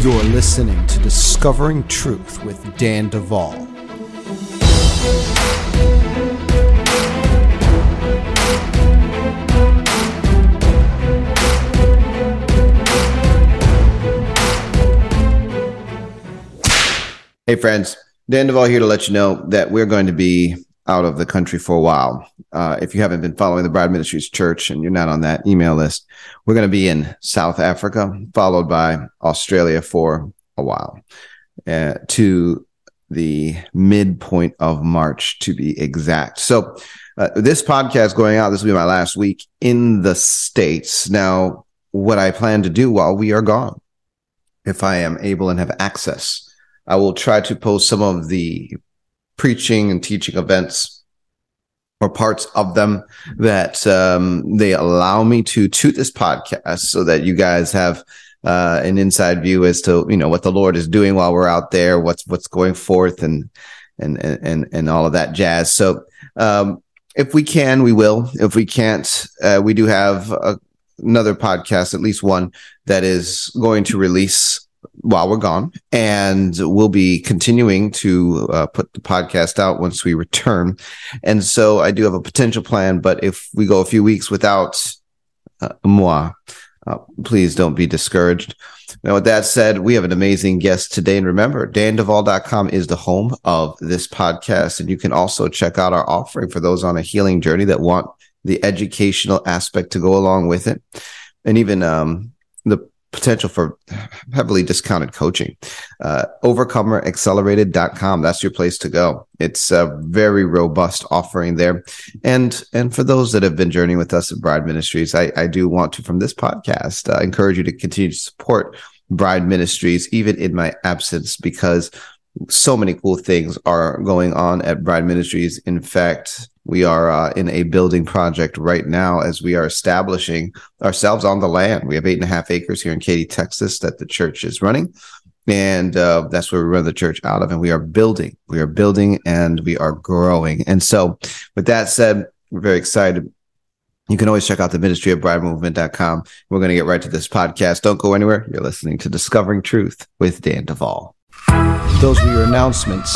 You're listening to Discovering Truth with Dan Duvall. Hey friends, Dan Duvall here to let you know that we're going to be out of the country for a while. If you haven't been following the Bride Ministries Church and you're not on that email list, we're going to be in South Africa, followed by Australia for a while, to the midpoint of March to be exact. So this podcast going out, this will be my last week in the States. Now, what I plan to do while we are gone, if I am able and have access, I will try to post some of the preaching and teaching events or parts of them that they allow me to this podcast, so that you guys have an inside view as to, you know, what the Lord is doing while we're out there, what's going forth and all of that jazz. So if we can, we will. If we can't, we do have another podcast, at least one, that is going to release while we're gone, and we'll be continuing to put the podcast out once we return. And so I do have a potential plan, but if we go a few weeks without moi, please don't be discouraged. Now, with that said, we have an amazing guest today. And remember, danduvall.com is the home of this podcast. And you can also check out our offering for those on a healing journey that want the educational aspect to go along with it. And even the potential for heavily discounted coaching. OvercomerAccelerated.com. That's your place to go. It's a very robust offering there. And for those that have been journeying with us at Bride Ministries, I do want to, from this podcast, encourage you to continue to support Bride Ministries, even in my absence, because so many cool things are going on at Bride Ministries. In fact, we are in a building project right now as we are establishing ourselves on the land. We have 8.5 acres here in Katy, Texas, that the church is running. And that's where we run the church out of. And we are building and we are growing. And so with that said, we're very excited. You can always check out the ministry at bridemovement.com. We're going to get right to this podcast. Don't go anywhere. You're listening to Discovering Truth with Dan Duvall. Those were your announcements.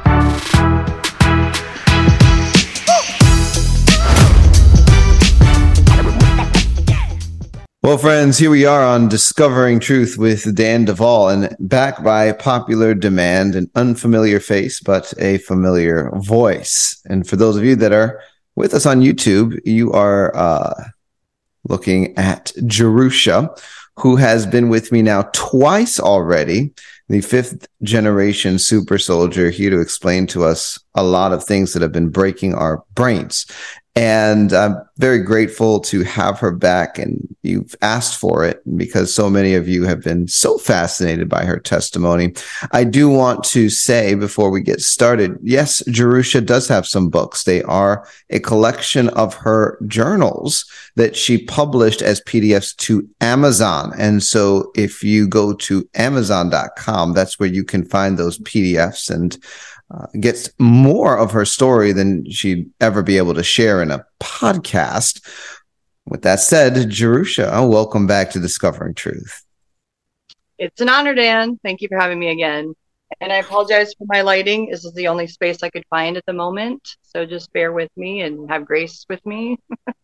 Well, friends, here we are on Discovering Truth with Dan Duvall, and back by popular demand, an unfamiliar face, but a familiar voice. And for those of you that are with us on YouTube, you are looking at Jerusha, who has been with me now twice already, the 5th generation super soldier, here to explain to us a lot of things that have been breaking our brains. And I'm very grateful to have her back, and you've asked for it because so many of you have been so fascinated by her testimony. I do want to say before we get started, yes, Jerusha does have some books. They are a collection of her journals that she published as PDFs to Amazon. And so if you go to Amazon.com, that's where you can find those PDFs and gets more of her story than she'd ever be able to share in a podcast. With that said, Jerusha, welcome back to Discovering Truth. It's an honor, Dan. Thank you for having me again. And I apologize for my lighting. This is the only space I could find at the moment. So just bear with me and have grace with me.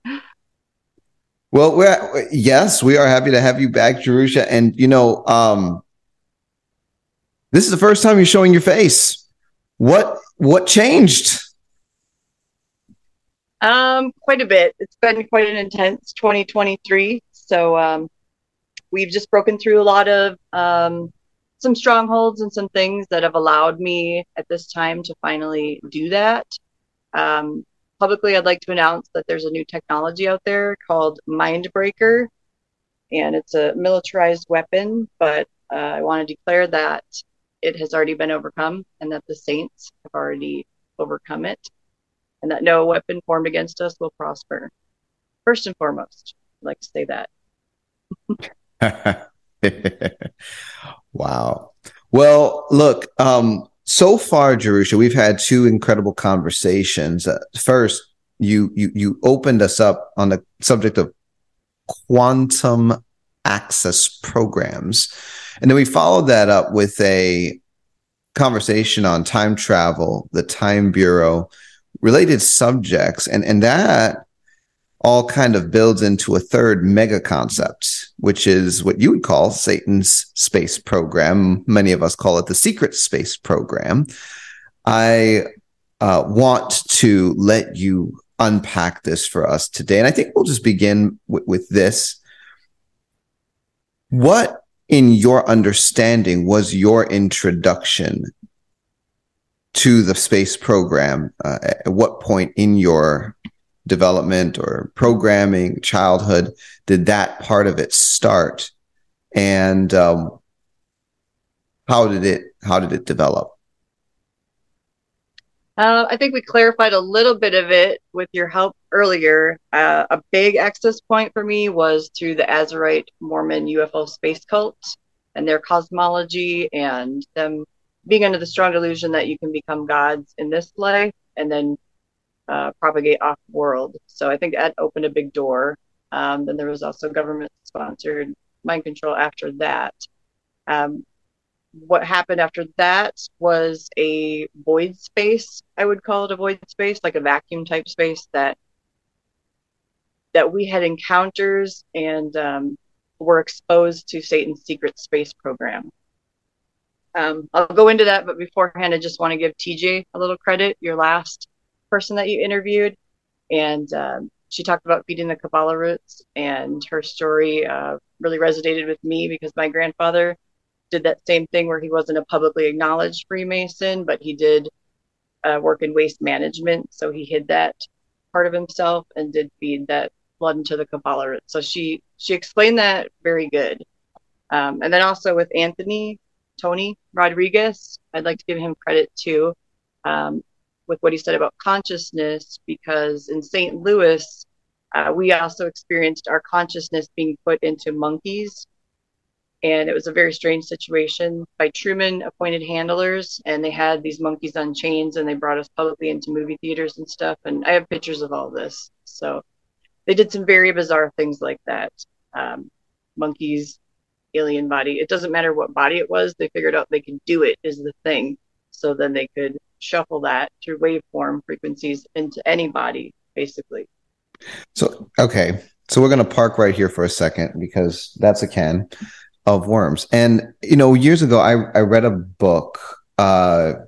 Well, yes, we are happy to have you back, Jerusha. And, you know, this is the first time you're showing your face. What changed? Quite a bit. It's been quite an intense 2023. So we've just broken through a lot of some strongholds and some things that have allowed me at this time to finally do that. Publicly, I'd like to announce that there's a new technology out there called Mindbreaker, and it's a militarized weapon, but I want to declare that it has already been overcome, and that the saints have already overcome it, and that no weapon formed against us will prosper. First and foremost, I'd like to say that. Wow. Well, look, so far, Jerusha, we've had 2 incredible conversations. First, you opened us up on the subject of quantum access programs. And then we followed that up with a conversation on time travel, the Time Bureau, related subjects. And that all kind of builds into a third mega concept, which is what you would call Satan's space program. Many of us call it the secret space program. I want to let you unpack this for us today. And I think we'll just begin with this. What, in your understanding, was your introduction to the space program? At what point in your development or programming, childhood, did that part of it start? And how did it develop? I think we clarified a little bit of it with your help earlier. A big access point for me was through the Azerite Mormon UFO space cult and their cosmology, and them being under the strong delusion that you can become gods in this life and then propagate off world. So I think that opened a big door. Then there was also government sponsored mind control after that. What happened after that was a void space. I would call it a void space, like a vacuum type space that we had encounters and were exposed to Satan's secret space program. I'll go into that, but beforehand, I just want to give TJ a little credit, your last person that you interviewed. And she talked about feeding the Kabbalah roots, and her story really resonated with me because my grandfather did that same thing where he wasn't a publicly acknowledged Freemason, but he did work in waste management. So he hid that part of himself and did feed that blood into the Kabbalah roots. So she explained that very good. And then also with Tony Rodriguez, I'd like to give him credit too, with what he said about consciousness, because in St. Louis, we also experienced our consciousness being put into monkeys. And it was a very strange situation by Truman appointed handlers, and they had these monkeys on chains, and they brought us publicly into movie theaters and stuff. And I have pictures of all this. So they did some very bizarre things like that. Monkeys, alien body. It doesn't matter what body it was. They figured out they could do it is the thing. So then they could shuffle that through waveform frequencies into any body, basically. So, okay. So we're going to park right here for a second because that's a can of worms. And, years ago, I read a book, and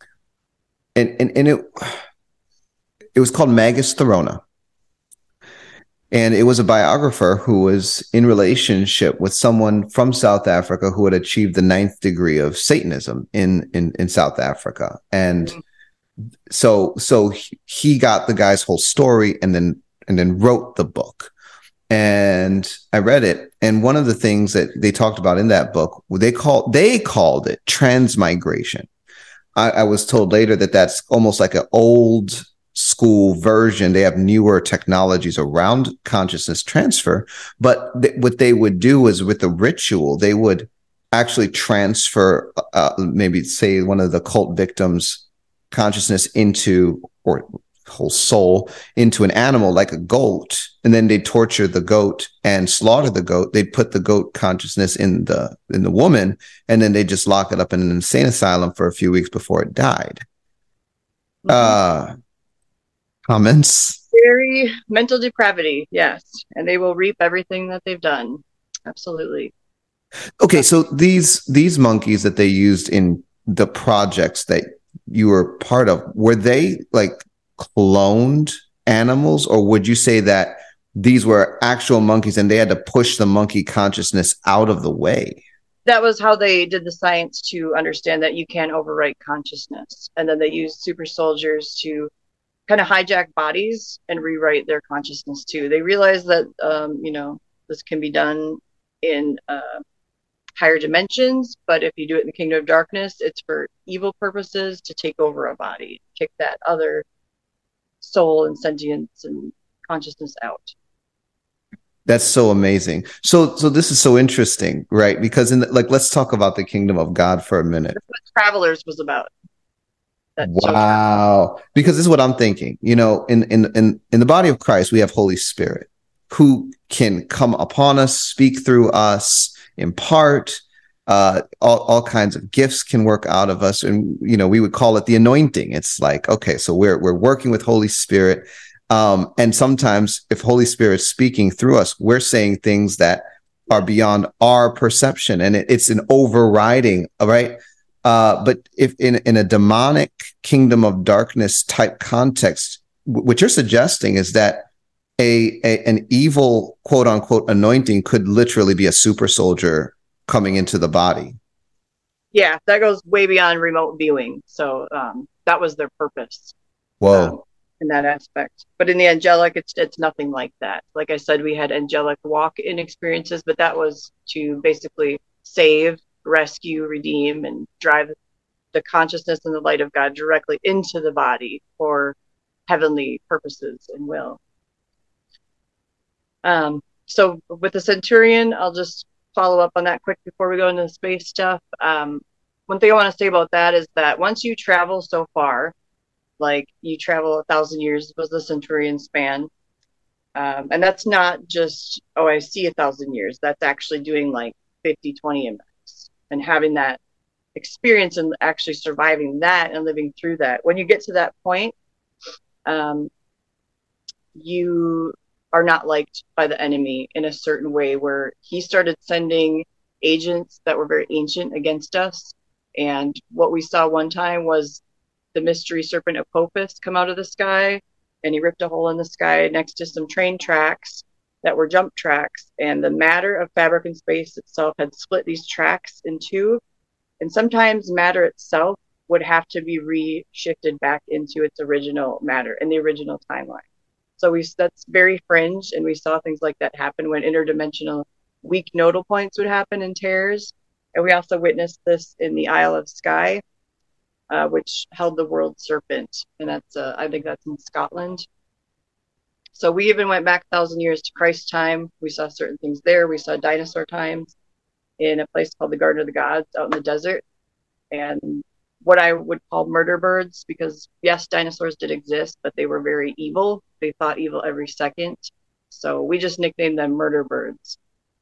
it was called Magus Therona. And it was a biographer who was in relationship with someone from South Africa who had achieved the 9th degree of Satanism in South Africa. And so he got the guy's whole story and then wrote the book. And I read it. And one of the things that they talked about in that book, they called it transmigration. I was told later that that's almost like an old school version. They have newer technologies around consciousness transfer. But what they would do is with the ritual, they would actually transfer maybe say one of the cult victims' consciousness into, or whole soul into an animal like a goat, and then they'd torture the goat and slaughter the goat. They'd put the goat consciousness in the woman, and then they just lock it up in an insane asylum for a few weeks before it died. Comments? Very mental depravity, yes. And they will reap everything that they've done. Absolutely. Okay, so these monkeys that they used in the projects that you were part of, were they like cloned animals, or would you say that these were actual monkeys and they had to push the monkey consciousness out of the way? That was how they did the science to understand that you can overwrite consciousness. And then they used super soldiers to kind of hijack bodies and rewrite their consciousness too. They realized that, this can be done in higher dimensions, but if you do it in the kingdom of darkness, it's for evil purposes, to take over a body, kick that other soul and sentience and consciousness out. That's so amazing. So this is so interesting, right? Because let's talk about the kingdom of God for a minute. That's what Travelers was about. Wow. Because this is what I'm thinking. In the body of Christ, we have Holy Spirit. who can come upon us, speak through us, impart. All kinds of gifts can work out of us, and we would call it the anointing. It's like, okay, so we're working with Holy Spirit, and sometimes if Holy Spirit's speaking through us, we're saying things that are beyond our perception, and it's an overriding, right? But if in a demonic kingdom of darkness type context, what you're suggesting is that an evil quote unquote anointing could literally be a super soldier coming into the body. Yeah, that goes way beyond remote viewing. So that was their purpose. Whoa. In that aspect. But in the angelic, it's nothing like that. Like I said, we had angelic walk-in experiences, but that was to basically save, rescue, redeem, and drive the consciousness and the light of God directly into the body for heavenly purposes and will. So with the Centurion, I'll just follow up on that quick before we go into the space stuff. One thing I want to say about that is that once you travel so far, like you travel 1,000 years was the Centurion span. And that's not just, I see 1,000 years. That's actually doing like 50, 20 impacts and having that experience and actually surviving that and living through that. When you get to that point, you are not liked by the enemy in a certain way, where he started sending agents that were very ancient against us. And what we saw one time was the mystery serpent Apophis come out of the sky, and he ripped a hole in the sky next to some train tracks that were jump tracks. And the matter of fabric and space itself had split these tracks in two. And sometimes matter itself would have to be re-shifted back into its original matter in the original timeline. So that's very fringe, and we saw things like that happen when interdimensional weak nodal points would happen in tears. And we also witnessed this in the Isle of Skye, which held the world serpent, and that's I think that's in Scotland. So we even went back 1,000 years to Christ's time. We saw certain things there. We saw dinosaur times in a place called the Garden of the Gods out in the desert, and what I would call murder birds, because yes, dinosaurs did exist, but they were very evil. They thought evil every second. So we just nicknamed them murder birds.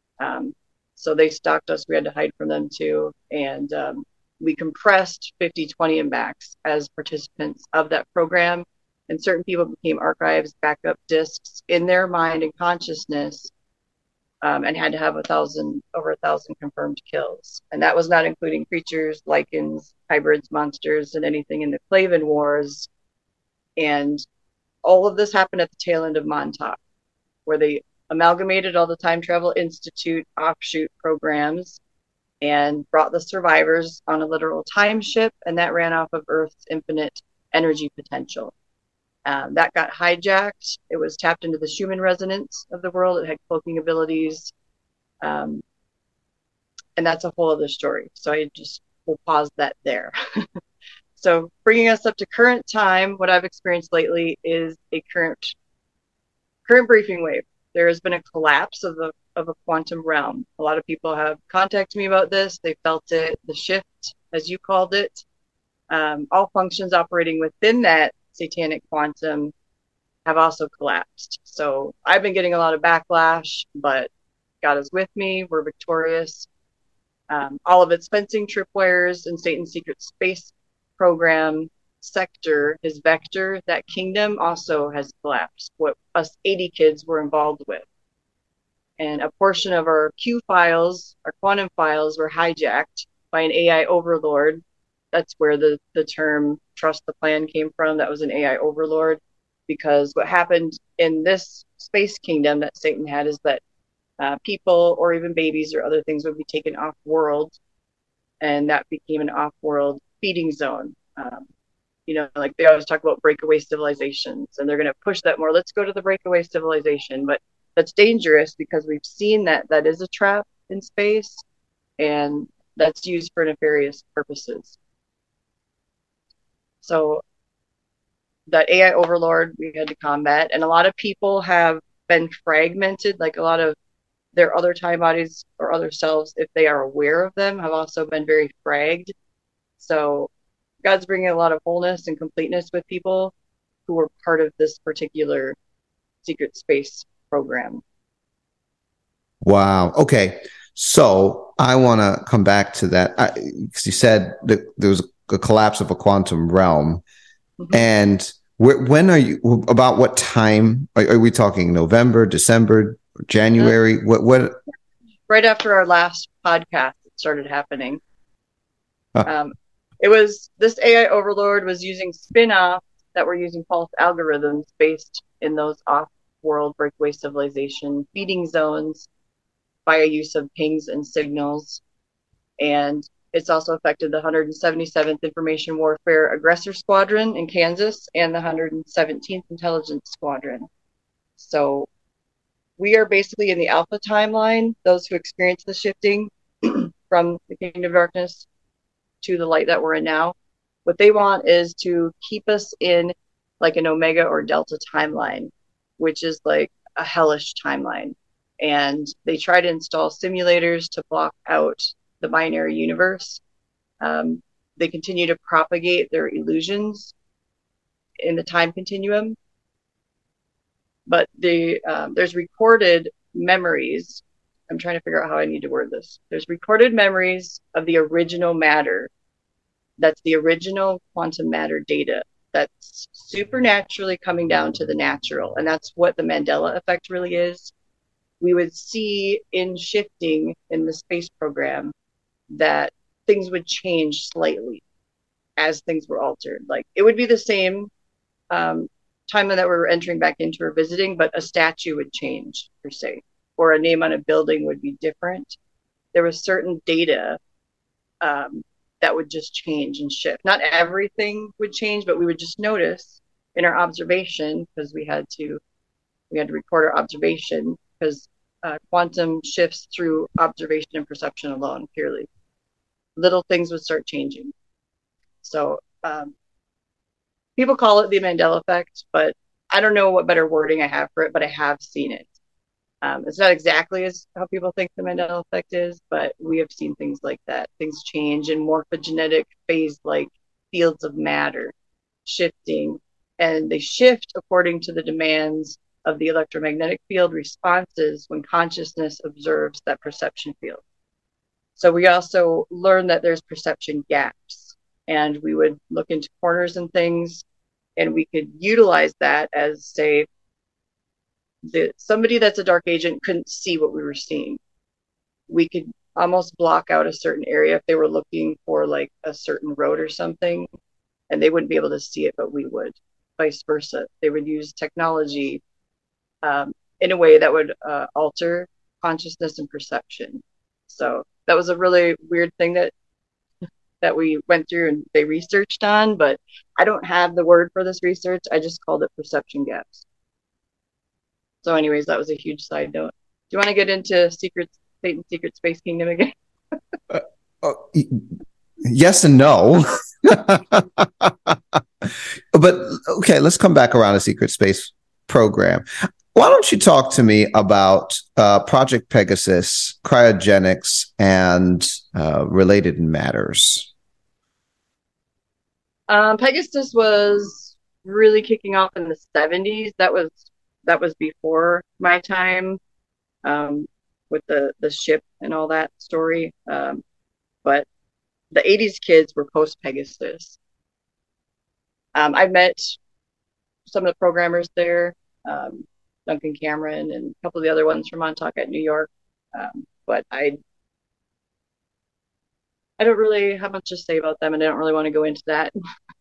So they stalked us. We had to hide from them too. And we compressed 50, 20 and backs as participants of that program. And certain people became archives, backup discs in their mind and consciousness, and had to have over 1,000 confirmed kills. And that was not including creatures, lichens, hybrids, monsters, and anything in the Klavan Wars. And all of this happened at the tail end of Montauk, where they amalgamated all the Time Travel Institute offshoot programs and brought the survivors on a literal time ship, and that ran off of Earth's infinite energy potential. That got hijacked. It was tapped into the Schumann resonance of the world. It had cloaking abilities. And that's a whole other story. So we'll pause that there. So bringing us up to current time, what I've experienced lately is a current briefing wave. There has been a collapse of a quantum realm. A lot of people have contacted me about this. They felt it, the shift, as you called it. All functions operating within that satanic quantum have also collapsed. So I've been getting a lot of backlash, but God is with me. We're victorious. All of its fencing, tripwires, and Satan's secret space program sector, his vector, that kingdom also has collapsed. What us 80 kids were involved with. And a portion of our Q files, our quantum files, were hijacked by an AI overlord. That's where the term trust the plan came from. That was an AI overlord, because what happened in this space kingdom that Satan had is that people or even babies or other things would be taken off world, and that became an off world feeding zone. Like they always talk about breakaway civilizations, and they're going to push that more. Let's go to the breakaway civilization, but that's dangerous because we've seen that is a trap in space, and that's used for nefarious purposes. So that AI overlord we had to combat, and a lot of people have been fragmented, like a lot of their other time bodies or other selves, if they are aware of them, have also been very fragged. So God's bringing a lot of wholeness and completeness with people who were part of this particular secret space program. Wow. Okay. So I want to come back to that because you said that there was a collapse of a quantum realm. Mhm. And when are you, about what time? Are we talking November, December, January? What? Right after our last podcast, it started happening. Uh, It was this AI overlord was using spin-offs that were using false algorithms based in those off-world breakaway civilization feeding zones via use of pings and signals. And it's also affected the 177th Information Warfare Aggressor Squadron in Kansas and the 117th Intelligence Squadron. So we are basically in the alpha timeline, those who experience the shifting from the Kingdom of Darkness to the light that we're in now. What they want is to keep us in like an Omega or Delta timeline, which is like a hellish timeline. And they try to install simulators to block out the binary universe. They continue to propagate their illusions in the time continuum. But there's recorded memories. I'm trying to figure out how I need to word this. There's recorded memories of the original matter. That's the original quantum matter data that's supernaturally coming down to the natural. And that's what the Mandela effect really is. We would see in shifting in the space program that things would change slightly as things were altered. Like it would be the same time that we're entering back into or visiting, but a statue would change per se, or a name on a building would be different. There was certain data that would just change and shift. Not everything would change, but we would just notice in our observation because we had to record our observation because quantum shifts through observation and perception alone, purely. Little things would start changing. So people call it the Mandela effect, but I don't know what better wording I have for it, but I have seen it. It's not exactly as how people think the Mandela effect is, but we have seen things like that. Things change in morphogenetic phase-like fields of matter, shifting, and they shift according to the demands of the electromagnetic field responses when consciousness observes that perception field. So we also learn that there's perception gaps, and we would look into corners and things, and we could utilize that as, say, somebody that's a dark agent couldn't see what we were seeing. We could almost block out a certain area if they were looking for like a certain road or something, and they wouldn't be able to see it, but we would. Vice versa. They would use technology in a way that would alter consciousness and perception. So that was a really weird thing that we went through and they researched on, but I don't have the word for this research. I just called it perception gaps. So anyways, that was a huge side note. Do you want to get into Satan's Secret Space Kingdom again? Yes and no. But okay, let's come back around to Secret Space Program. Why don't you talk to me about Project Pegasus, cryogenics, and related matters? Pegasus was really kicking off in the 70s. That was before my time with the ship and all that story. But the 80s kids were post Pegasus. I met some of the programmers there, Duncan Cameron and a couple of the other ones from Montauk at New York. But I don't really have much to say about them, and I don't really want to go into that.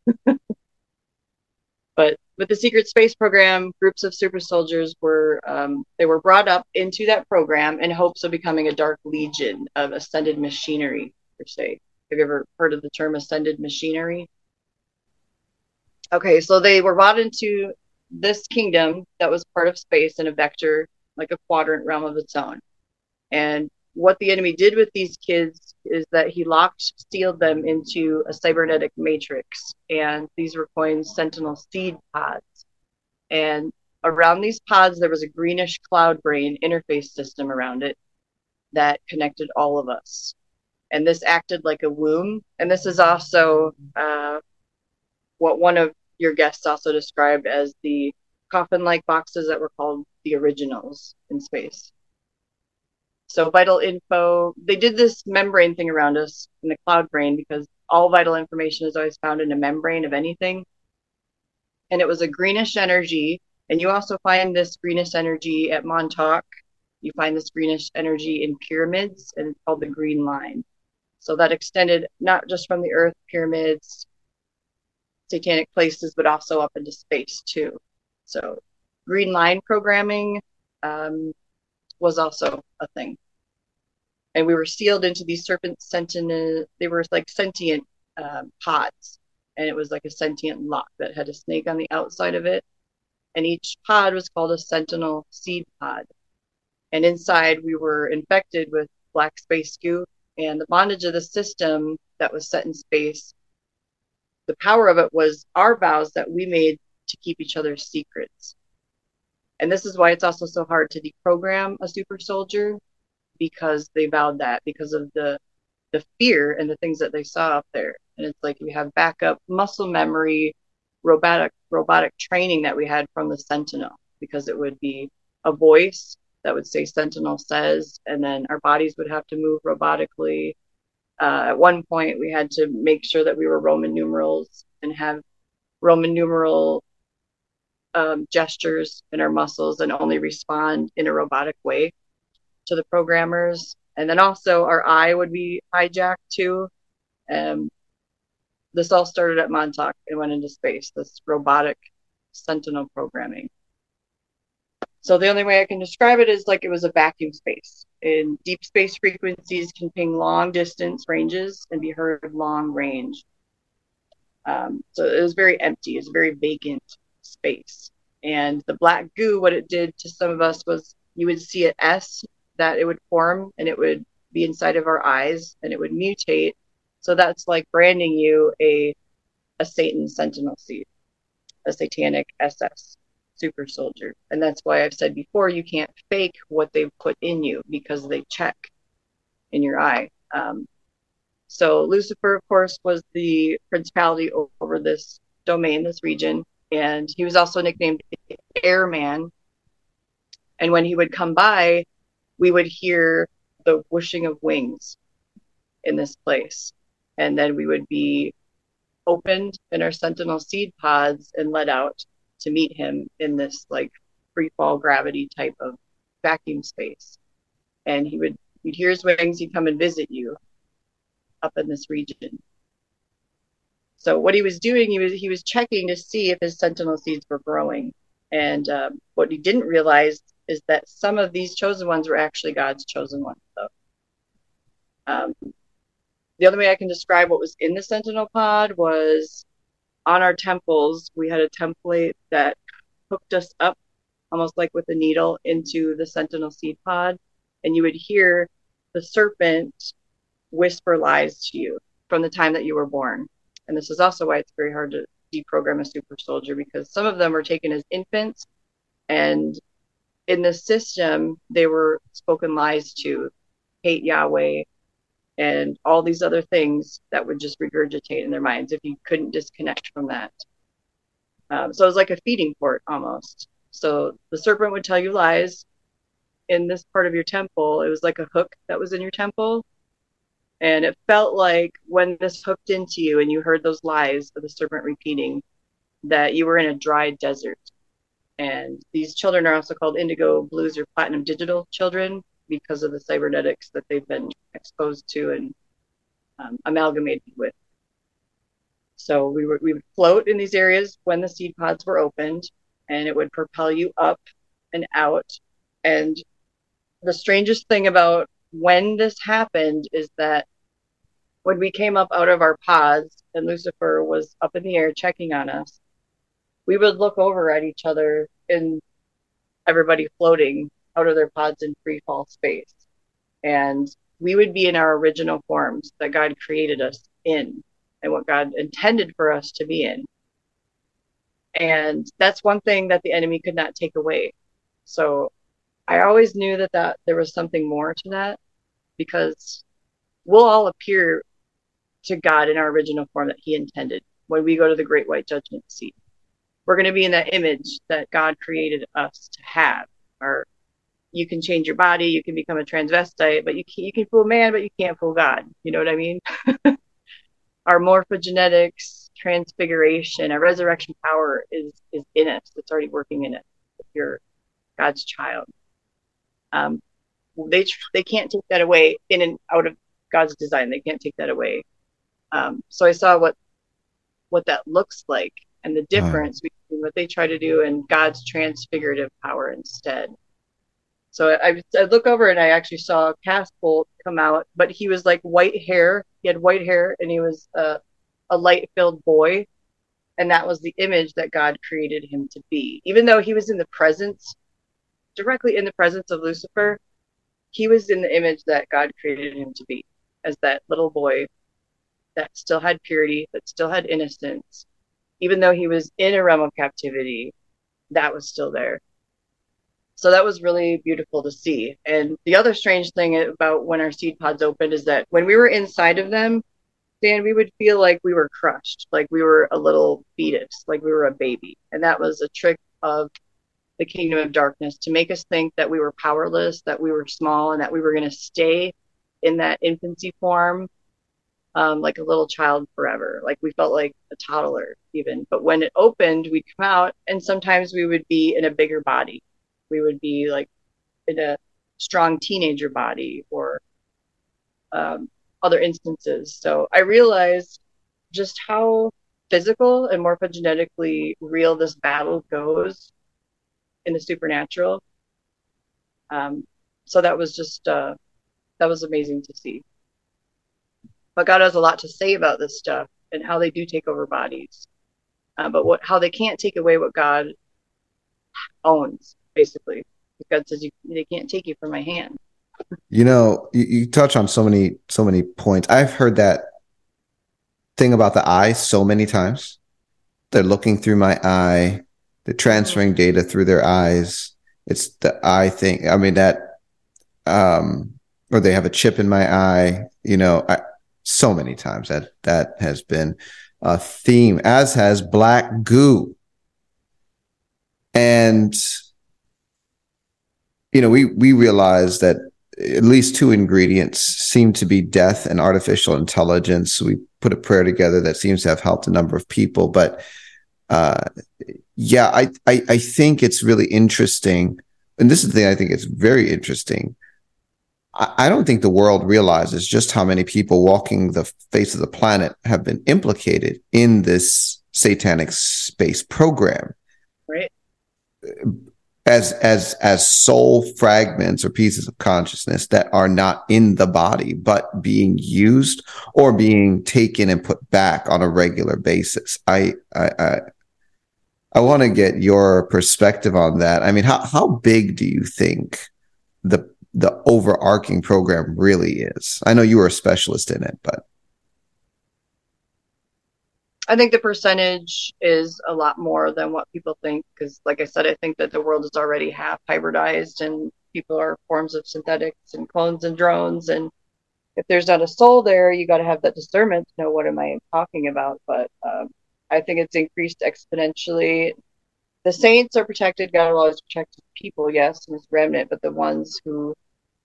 But with the Secret Space Program, groups of super soldiers were brought up into that program in hopes of becoming a Dark Legion of ascended machinery, per se. Have you ever heard of the term ascended machinery? Okay, so they were brought into this kingdom that was part of space in a vector, like a quadrant realm of its own. And what the enemy did with these kids is that he sealed them into a cybernetic matrix. And these were coined Sentinel seed pods. And around these pods, there was a greenish cloud brain interface system around it that connected all of us. And this acted like a womb. And this is also what one of your guests also described as the coffin-like boxes that were called the originals in space. So vital info, they did this membrane thing around us in the cloud brain because all vital information is always found in a membrane of anything. And it was a greenish energy. And you also find this greenish energy at Montauk. You find this greenish energy in pyramids, and it's called the green line. So that extended not just from the earth, pyramids, satanic places, but also up into space too. So green line programming was also a thing. And we were sealed into these serpent sentient, they were like sentient pods. And it was like a sentient lock that had a snake on the outside of it. And each pod was called a sentinel seed pod. And inside we were infected with black space goo. And the bondage of the system that was set in space, the power of it was our vows that we made to keep each other's secrets. And this is why it's also so hard to deprogram a super soldier, because they vowed that because of the fear and the things that they saw up there. And it's like we have backup muscle memory, robotic training that we had from the Sentinel, because it would be a voice that would say Sentinel says, and then our bodies would have to move robotically. At one point, we had to make sure that we were Roman numerals and have Roman numeral gestures in our muscles and only respond in a robotic way to the programmers. And then also our eye would be hijacked too. This all started at Montauk and went into space, this robotic Sentinel programming. So the only way I can describe it is like it was a vacuum space. In deep space, frequencies can ping long distance ranges and be heard long range. So it was very empty. It was a very vacant space. And the black goo, what it did to some of us was you would see an S that it would form, and it would be inside of our eyes, and it would mutate. So that's like branding you a Satan sentinel seed, a satanic SS super soldier. And that's why I've said before, you can't fake what they've put in you, because they check in your eye. So Lucifer, of course, was the principality over this domain, this region. And he was also nicknamed Airman. And when he would come by, we would hear the whooshing of wings in this place. And then we would be opened in our sentinel seed pods and let out to meet him in this like free fall gravity type of vacuum space. And you'd hear his wings, he'd come and visit you up in this region. So what he was doing, he was checking to see if his sentinel seeds were growing. And what he didn't realize is that some of these chosen ones were actually God's chosen ones. So the other way I can describe what was in the sentinel pod was on our temples, we had a template that hooked us up almost like with a needle into the sentinel seed pod. And you would hear the serpent whisper lies to you from the time that you were born. And this is also why it's very hard to deprogram a super soldier, because some of them were taken as infants, and in the system, they were spoken lies to, hate Yahweh, and all these other things that would just regurgitate in their minds if you couldn't disconnect from that. So it was like a feeding port almost. So the serpent would tell you lies in this part of your temple. It was like a hook that was in your temple. And it felt like when this hooked into you and you heard those lies of the serpent repeating, that you were in a dry desert. And these children are also called indigo, blues, or platinum digital children because of the cybernetics that they've been exposed to and amalgamated with. So we would float in these areas when the seed pods were opened, and it would propel you up and out. And the strangest thing about when this happened is that when we came up out of our pods and Lucifer was up in the air checking on us, we would look over at each other and everybody floating out of their pods in free fall space. And we would be in our original forms that God created us in and what God intended for us to be in. And that's one thing that the enemy could not take away. So I always knew that there was something more to that, because we'll all appear to God in our original form that he intended when we go to the great white judgment seat. We're going to be in that image that God created us to have, our you can change your body, you can become a transvestite, but you can fool man, but you can't fool God. You know what I mean? Our morphogenetics, transfiguration, our resurrection power is in us. It's already working in us. If you're God's child, they can't take that away in and out of God's design. They can't take that away. So I saw what that looks like and the difference between what they try to do and God's transfigurative power instead. So I look over and I actually saw Casbolt come out, but he was like white hair. He had white hair and he was a light-filled boy. And that was the image that God created him to be. Even though he was directly in the presence of Lucifer, he was in the image that God created him to be, as that little boy that still had purity, that still had innocence. Even though he was in a realm of captivity, that was still there. So that was really beautiful to see. And the other strange thing about when our seed pods opened is that when we were inside of them, Dan, we would feel like we were crushed, like we were a little fetus, like we were a baby. And that was a trick of the kingdom of darkness to make us think that we were powerless, that we were small, and that we were going to stay in that infancy form, like a little child forever. Like we felt like a toddler even. But when it opened, we'd come out and sometimes we would be in a bigger body. We would be like in a strong teenager body or other instances. So I realized just how physical and morphogenetically real this battle goes in the supernatural. So that was just, that was amazing to see. But God has a lot to say about this stuff and how they do take over bodies. But how they can't take away what God owns, basically. God says they can't take you from my hand. You touch on so many points. I've heard that thing about the eye so many times. They're looking through my eye. They're transferring data through their eyes. It's the eye thing. I mean, that, or they have a chip in my eye, so many times that has been a theme, as has black goo. And, we realize that at least two ingredients seem to be death and artificial intelligence. We put a prayer together that seems to have helped a number of people, but, I think it's really interesting. And this is the thing I think is very interesting. I don't think the world realizes just how many people walking the face of the planet have been implicated in this satanic space program. Right. As soul fragments or pieces of consciousness that are not in the body, but being used or being taken and put back on a regular basis. I want to get your perspective on that. I mean, how big do you think the overarching program really is? I know you were a specialist in it, but I think the percentage is a lot more than what people think. Because like I said, I think that the world is already half hybridized and people are forms of synthetics and clones and drones. And if there's not a soul there, you got to have that discernment to know what am I talking about. But I think it's increased exponentially. The saints are protected. God will always protect people, yes, and his remnant, but the ones who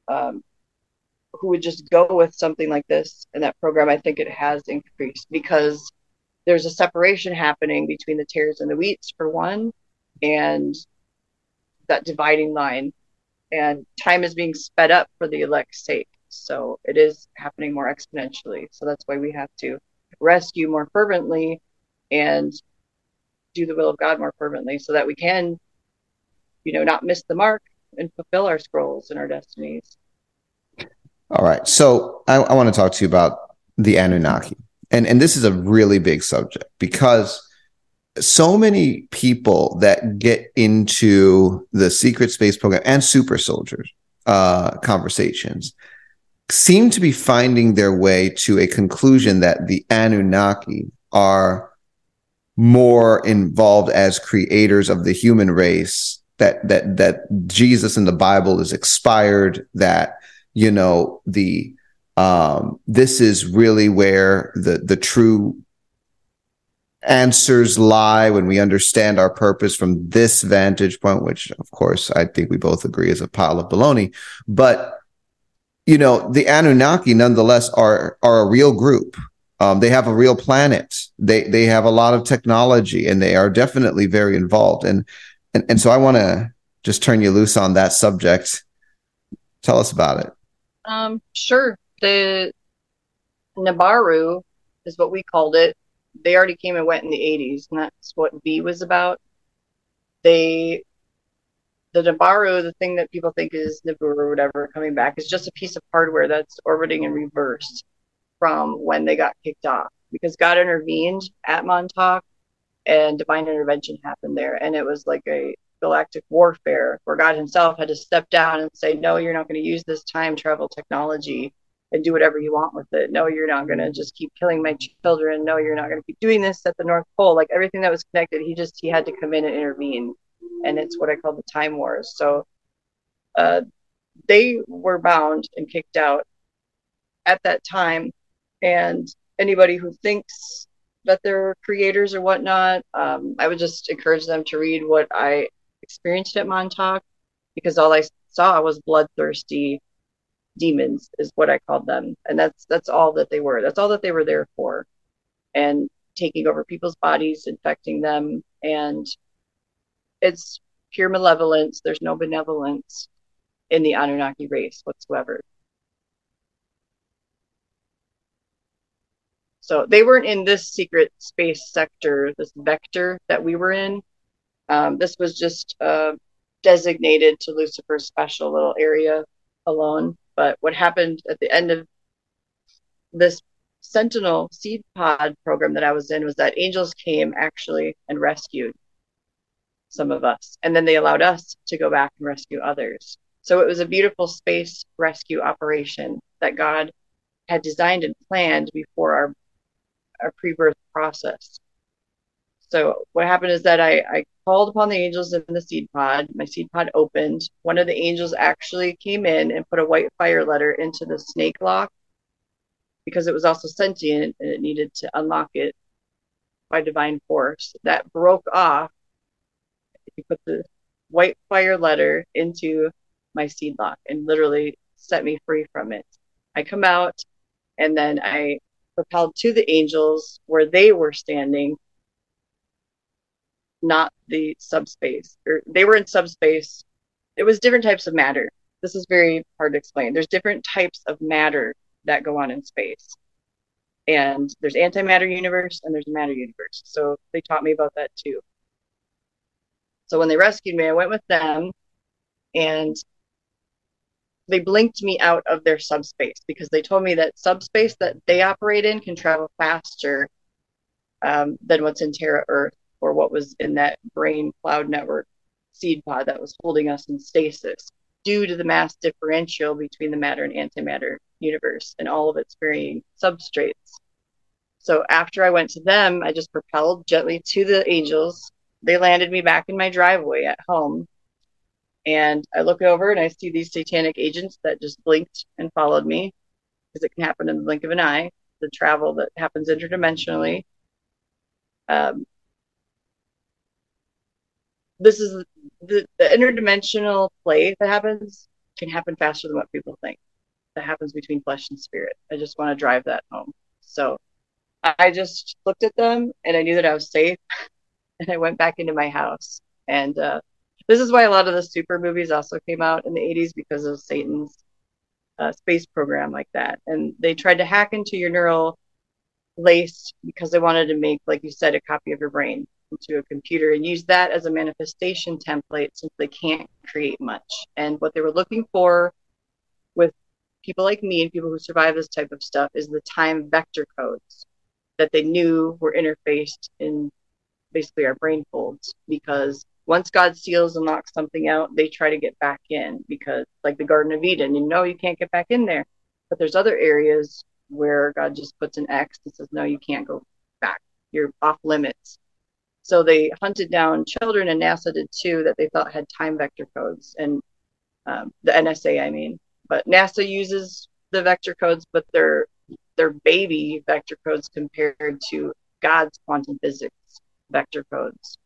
would just go with something like this in that program, I think it has increased because there's a separation happening between the tares and the wheats, for one, and that dividing line. And time is being sped up for the elect's sake. So it is happening more exponentially. So that's why we have to rescue more fervently and do the will of God more fervently so that we can, not miss the mark and fulfill our scrolls and our destinies. All right. So I want to talk to you about the Anunnaki. And this is a really big subject because so many people that get into the secret space program and super soldiers conversations seem to be finding their way to a conclusion that the Anunnaki are more involved as creators of the human race, that Jesus in the Bible is expired, that this is really where the true answers lie when we understand our purpose from this vantage point, which of course I think we both agree is a pile of baloney. But the Anunnaki nonetheless are a real group. They have a real planet. They have a lot of technology, and they are definitely very involved. And so I want to just turn you loose on that subject. Tell us about it. Sure. The Nabaru is what we called it. They already came and went in the 80s, and that's what V was about. The Nabaru, the thing that people think is Nibiru or whatever coming back, is just a piece of hardware that's orbiting in reverse from when they got kicked off, because God intervened at Montauk and divine intervention happened there. And it was like a galactic warfare where God himself had to step down and say, no, you're not going to use this time travel technology and do whatever you want with it. No, you're not going to just keep killing my children. No, you're not going to keep doing this at the North Pole. Like everything that was connected, he had to come in and intervene. And it's what I call the time wars. So they were bound and kicked out at that time. And anybody who thinks that they're creators or whatnot, I would just encourage them to read what I experienced at Montauk, because all I saw was bloodthirsty demons, is what I called them. And that's all that they were. That's all that they were there for. And taking over people's bodies, infecting them. And it's pure malevolence. There's no benevolence in the Anunnaki race whatsoever. So they weren't in this secret space sector, this vector that we were in. This was just designated to Lucifer's special little area alone. But what happened at the end of this Sentinel seed pod program that I was in was that angels came actually and rescued some of us. And then they allowed us to go back and rescue others. So it was a beautiful space rescue operation that God had designed and planned before our pre-birth process. So what happened is that I called upon the angels in the seed pod. My seed pod opened. One of the angels actually came in and put a white fire letter into the snake lock, because it was also sentient and it needed to unlock it by divine force. That broke off. He put the white fire letter into my seed lock and literally set me free from it. I come out, and then I propelled to the angels where they were standing, not the subspace. They were in subspace. It was different types of matter. This is very hard to explain. There's different types of matter that go on in space. And there's antimatter universe and there's matter universe. So they taught me about that too. So when they rescued me, I went with them, and they blinked me out of their subspace, because they told me that subspace that they operate in can travel faster than what's in Terra Earth, or what was in that brain cloud network seed pod that was holding us in stasis, due to the mass differential between the matter and antimatter universe and all of its varying substrates. So after I went to them, I just propelled gently to the angels. They landed me back in my driveway at home. And I look over and I see these satanic agents that just blinked and followed me, because it can happen in the blink of an eye, the travel that happens interdimensionally. This is the interdimensional play that can happen faster than what people think. That happens between flesh and spirit. I just want to drive that home. So I just looked at them and I knew that I was safe. And I went back into my house. And this is why a lot of the super movies also came out in the 80s, because of Satan's space program like that. And they tried to hack into your neural lace because they wanted to make, like you said, a copy of your brain into a computer and use that as a manifestation template, since they can't create much. And what they were looking for with people like me and people who survive this type of stuff is the time vector codes that they knew were interfaced in basically our brain folds, because once God seals and locks something out, they try to get back in, because like the Garden of Eden, you can't get back in there. But there's other areas where God just puts an X and says, no, you can't go back. You're off limits. So they hunted down children, and NASA did too, that they thought had time vector codes, and the NSA, I mean. But NASA uses the vector codes, but they're baby vector codes compared to God's quantum physics vector codes.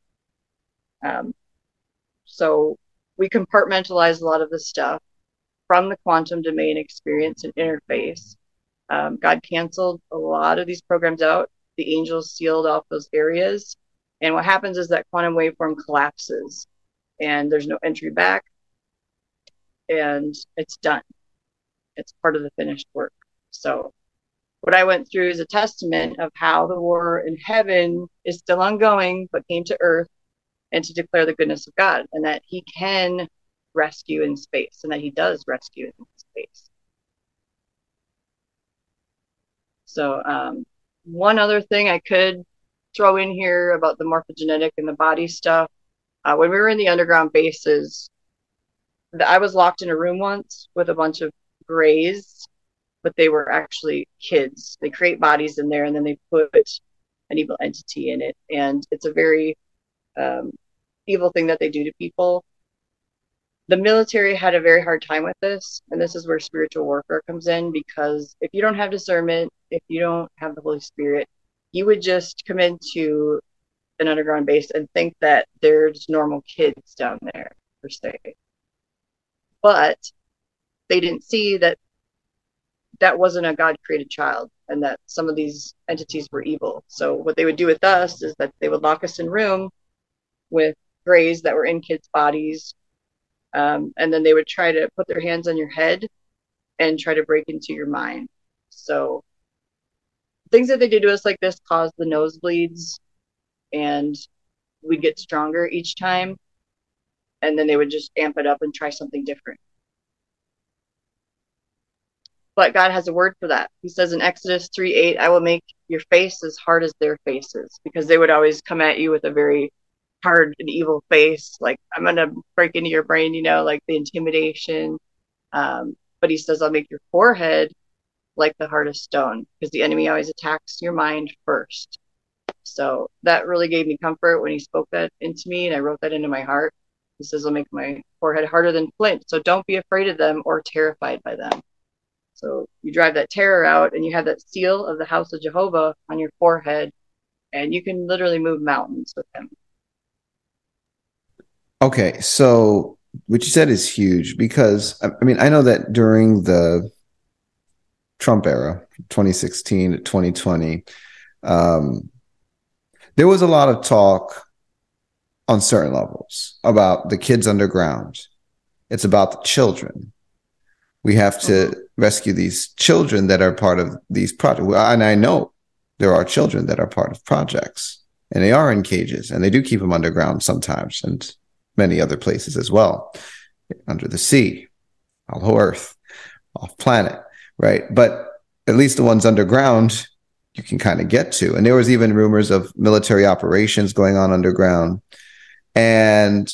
So we compartmentalize a lot of this stuff from the quantum domain experience and interface. God canceled a lot of these programs out. The angels sealed off those areas. And what happens is that quantum waveform collapses and there's no entry back, and it's done. It's part of the finished work. So what I went through is a testament of how the war in heaven is still ongoing, but came to earth, and to declare the goodness of God, and that he can rescue in space, and that he does rescue in space. So one other thing I could throw in here about the morphogenetic and the body stuff. When we were in the underground bases, I was locked in a room once with a bunch of grays, but they were actually kids. They create bodies in there, and then they put an evil entity in it. And it's a very evil thing that they do to people. The military had a very hard time with this, and this is where spiritual warfare comes in, because if you don't have discernment, if you don't have the Holy Spirit, you would just come into an underground base and think that there's normal kids down there, per se. But they didn't see that that wasn't a God-created child, and that some of these entities were evil. So what they would do with us is that they would lock us in a room with grays that were in kids' bodies, and then they would try to put their hands on your head and try to break into your mind. So things that they did to us like this caused the nosebleeds, and we'd get stronger each time, and then they would just amp it up and try something different. But God has a word for that. He says in Exodus 3:8, I will make your face as hard as their faces, because they would always come at you with a very hard and evil face, like, I'm going to break into your brain, like the intimidation. But he says, I'll make your forehead like the heart of stone, because the enemy always attacks your mind first. So that really gave me comfort when he spoke that into me, and I wrote that into my heart. He says, I'll make my forehead harder than flint. So don't be afraid of them or terrified by them. So you drive that terror out, and you have that seal of the house of Jehovah on your forehead, and you can literally move mountains with him. Okay, so what you said is huge, because I know that during the Trump era, 2016 to 2020, there was a lot of talk on certain levels about the kids underground. It's about the children. We have to rescue these children that are part of these projects. And I know there are children that are part of projects, and they are in cages, and they do keep them underground sometimes, and many other places as well, under the sea, on Earth, off planet, right? But at least the ones underground, you can kind of get to. And there was even rumors of military operations going on underground. And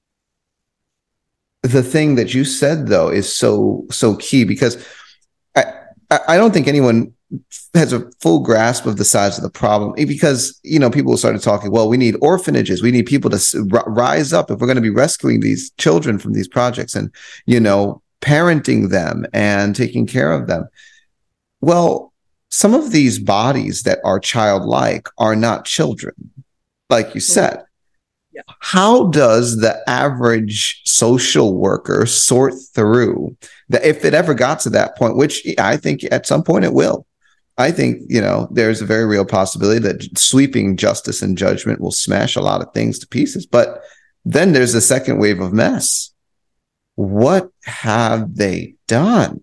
the thing that you said, though, is so key, because I don't think anyone has a full grasp of the size of the problem, because, people started talking, well, we need orphanages. We need people to rise up if we're going to be rescuing these children from these projects and, parenting them and taking care of them. Well, some of these bodies that are childlike are not children, like you said. Yeah. How does the average social worker sort through that, if it ever got to that point, which I think at some point it will? I think, there's a very real possibility that sweeping justice and judgment will smash a lot of things to pieces. But then there's a second wave of mess. What have they done?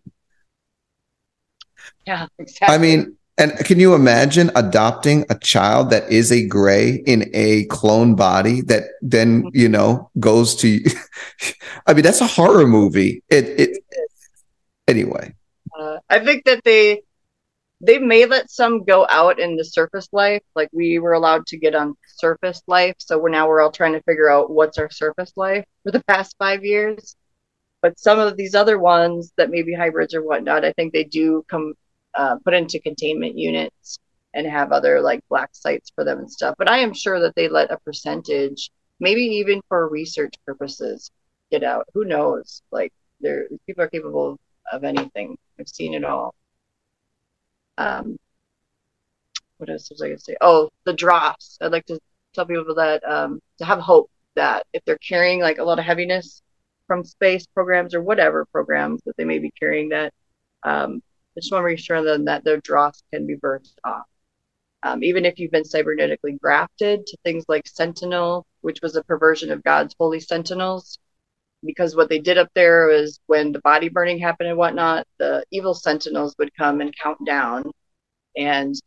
Yeah, exactly. I mean, and can you imagine adopting a child that is a gray in a clone body that then, goes to, I mean, that's a horror movie. Anyway. I think that they may let some go out in the surface life. Like, we were allowed to get on surface life. So we're all trying to figure out what's our surface life for the past 5 years. But some of these other ones that may be hybrids or whatnot, I think they do come put into containment units and have other like black sites for them and stuff. But I am sure that they let a percentage, maybe even for research purposes, get out. Who knows? Like, people are capable of anything. I've seen it all. what else was I going to say? Oh, the dross. I'd like to tell people that to have hope that if they're carrying like a lot of heaviness from space programs or whatever programs that they may be carrying, that I just want to reassure them that their dross can be burst off. Even if you've been cybernetically grafted to things like Sentinel, which was a perversion of God's holy sentinels, because what they did up there was when the body burning happened and whatnot, the evil sentinels would come and count down, and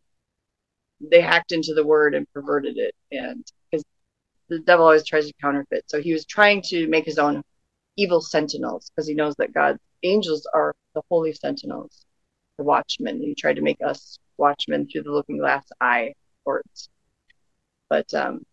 they hacked into the word and perverted it. And because the devil always tries to counterfeit, so he was trying to make his own evil sentinels because he knows that God's angels are the holy sentinels, the watchmen. He tried to make us watchmen through the looking glass eye ports. But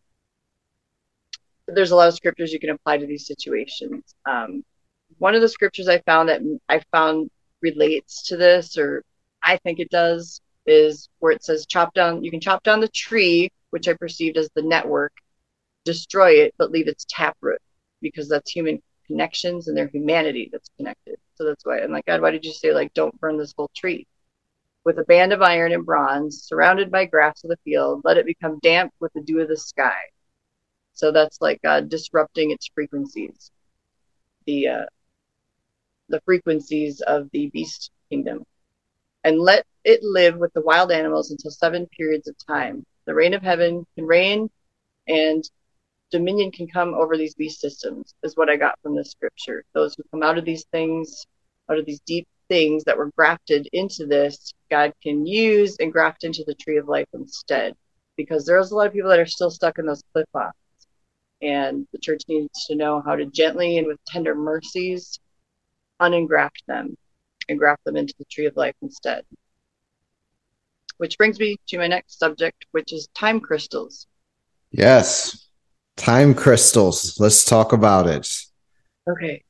there's a lot of scriptures you can apply to these situations. One of the scriptures I found relates to this, or I think it does, is where it says, you can chop down the tree, which I perceived as the network, destroy it, but leave its taproot, because that's human connections and their humanity that's connected. So that's why I'm like, God, why did you say, like, don't burn this whole tree? With a band of iron and bronze, surrounded by grass of the field, let it become damp with the dew of the sky. So that's like God disrupting its frequencies, the frequencies of the beast kingdom. And let it live with the wild animals until 7 periods of time. The reign of heaven can reign, and dominion can come over these beast systems, is what I got from this scripture. Those who come out of these things, out of these deep things that were grafted into this, God can use and graft into the tree of life instead. Because there's a lot of people that are still stuck in those cliff bottoms. And the church needs to know how to gently and with tender mercies unengraft them and graft them into the tree of life instead. Which brings me to my next subject, which is time crystals. Yes. Time crystals. Let's talk about it. Okay.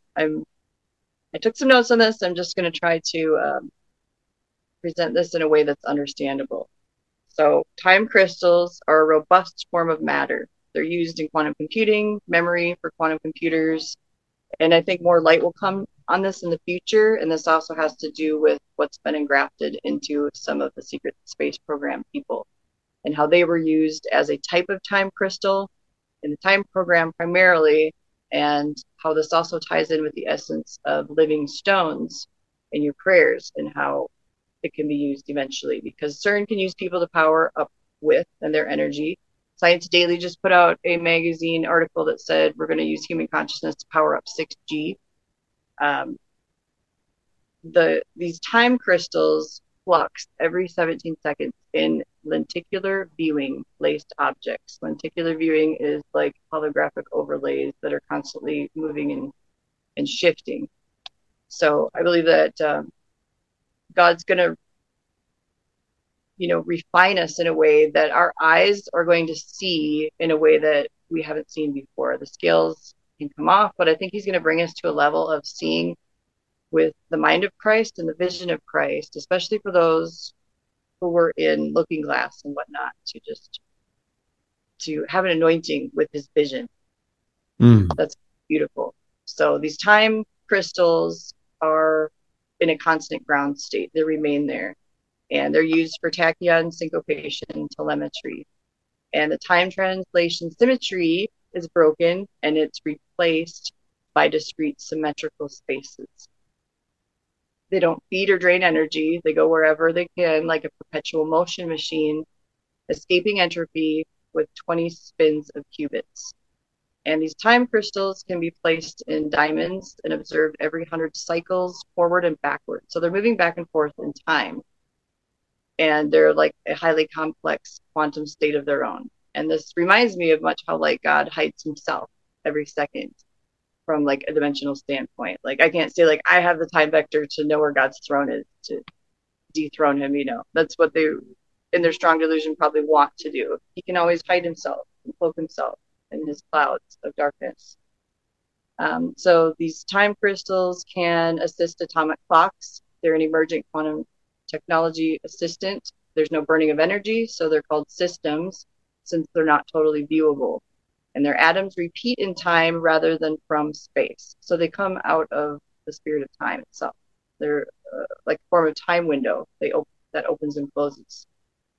I took some notes on this. I'm just going to try to present this in a way that's understandable. So time crystals are a robust form of matter. They're used in quantum computing, memory for quantum computers, and I think more light will come on this in the future. And this also has to do with what's been engrafted into some of the secret space program people and how they were used as a type of time crystal in the time program primarily, and how this also ties in with the essence of living stones in your prayers and how it can be used eventually, because CERN can use people to power up with and their energy. Science Daily just put out a magazine article that said we're going to use human consciousness to power up 6G. These time crystals flux every 17 seconds in lenticular viewing laced objects. Lenticular viewing is like holographic overlays that are constantly moving and shifting. So I believe that God's going to, refine us in a way that our eyes are going to see in a way that we haven't seen before. The scales can come off, but I think he's going to bring us to a level of seeing with the mind of Christ and the vision of Christ, especially for those who were in looking glass and whatnot, to have an anointing with his vision. That's beautiful. So these time crystals are in a constant ground state. They remain there. And they're used for tachyon syncopation telemetry. And the time translation symmetry is broken and it's replaced by discrete symmetrical spaces. They don't feed or drain energy. They go wherever they can, like a perpetual motion machine, escaping entropy with 20 spins of qubits. And these time crystals can be placed in diamonds and observed every 100 cycles forward and backward. So they're moving back and forth in time. And they're like a highly complex quantum state of their own. And this reminds me of much how like God hides himself every second from like a dimensional standpoint. Like I can't say like I have the time vector to know where God's throne is to dethrone him, That's what they in their strong delusion probably want to do. He can always hide himself and cloak himself in his clouds of darkness. So these time crystals can assist atomic clocks. They're an emergent quantum technology assistant. There's no burning of energy, so they're called systems since they're not totally viewable. And their atoms repeat in time rather than from space. So they come out of the spirit of time itself. They're like a form of time window that opens and closes.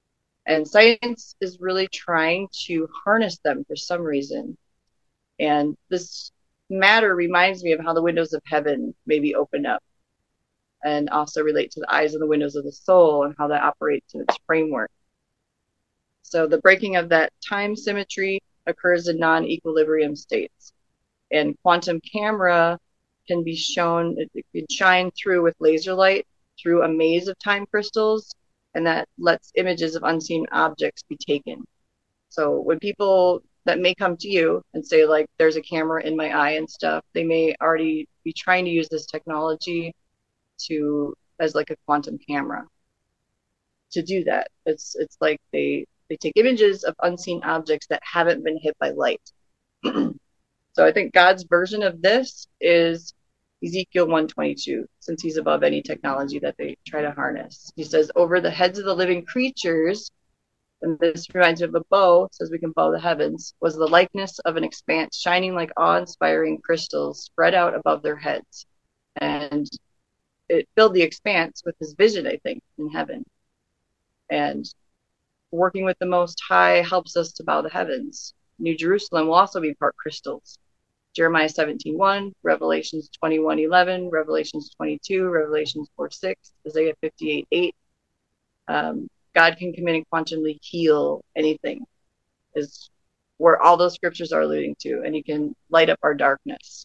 And science is really trying to harness them for some reason. And this matter reminds me of how the windows of heaven maybe open up, and also relate to the eyes and the windows of the soul and how that operates in its framework. So the breaking of that time symmetry occurs in non-equilibrium states. And quantum camera can be shown, it can shine through with laser light through a maze of time crystals, and that lets images of unseen objects be taken. So when people that may come to you and say, like, there's a camera in my eye and stuff, they may already be trying to use this technology as like a quantum camera to do that. It's like they take images of unseen objects that haven't been hit by light. So I think God's version of this is Ezekiel 1:22, since he's above any technology that they try to harness. He says, over the heads of the living creatures, and this reminds me of a bow, says we can bow the heavens, was the likeness of an expanse shining like awe-inspiring crystals spread out above their heads. And it filled the expanse with his vision, I think, in heaven. And working with the Most High helps us to bow the heavens. New Jerusalem will also be part crystals. Jeremiah 17:1, Revelations 21:11, Revelations 22, Revelations 4:6, Isaiah 58:8. God can come in and quantumly heal anything, is where all those scriptures are alluding to, and he can light up our darkness.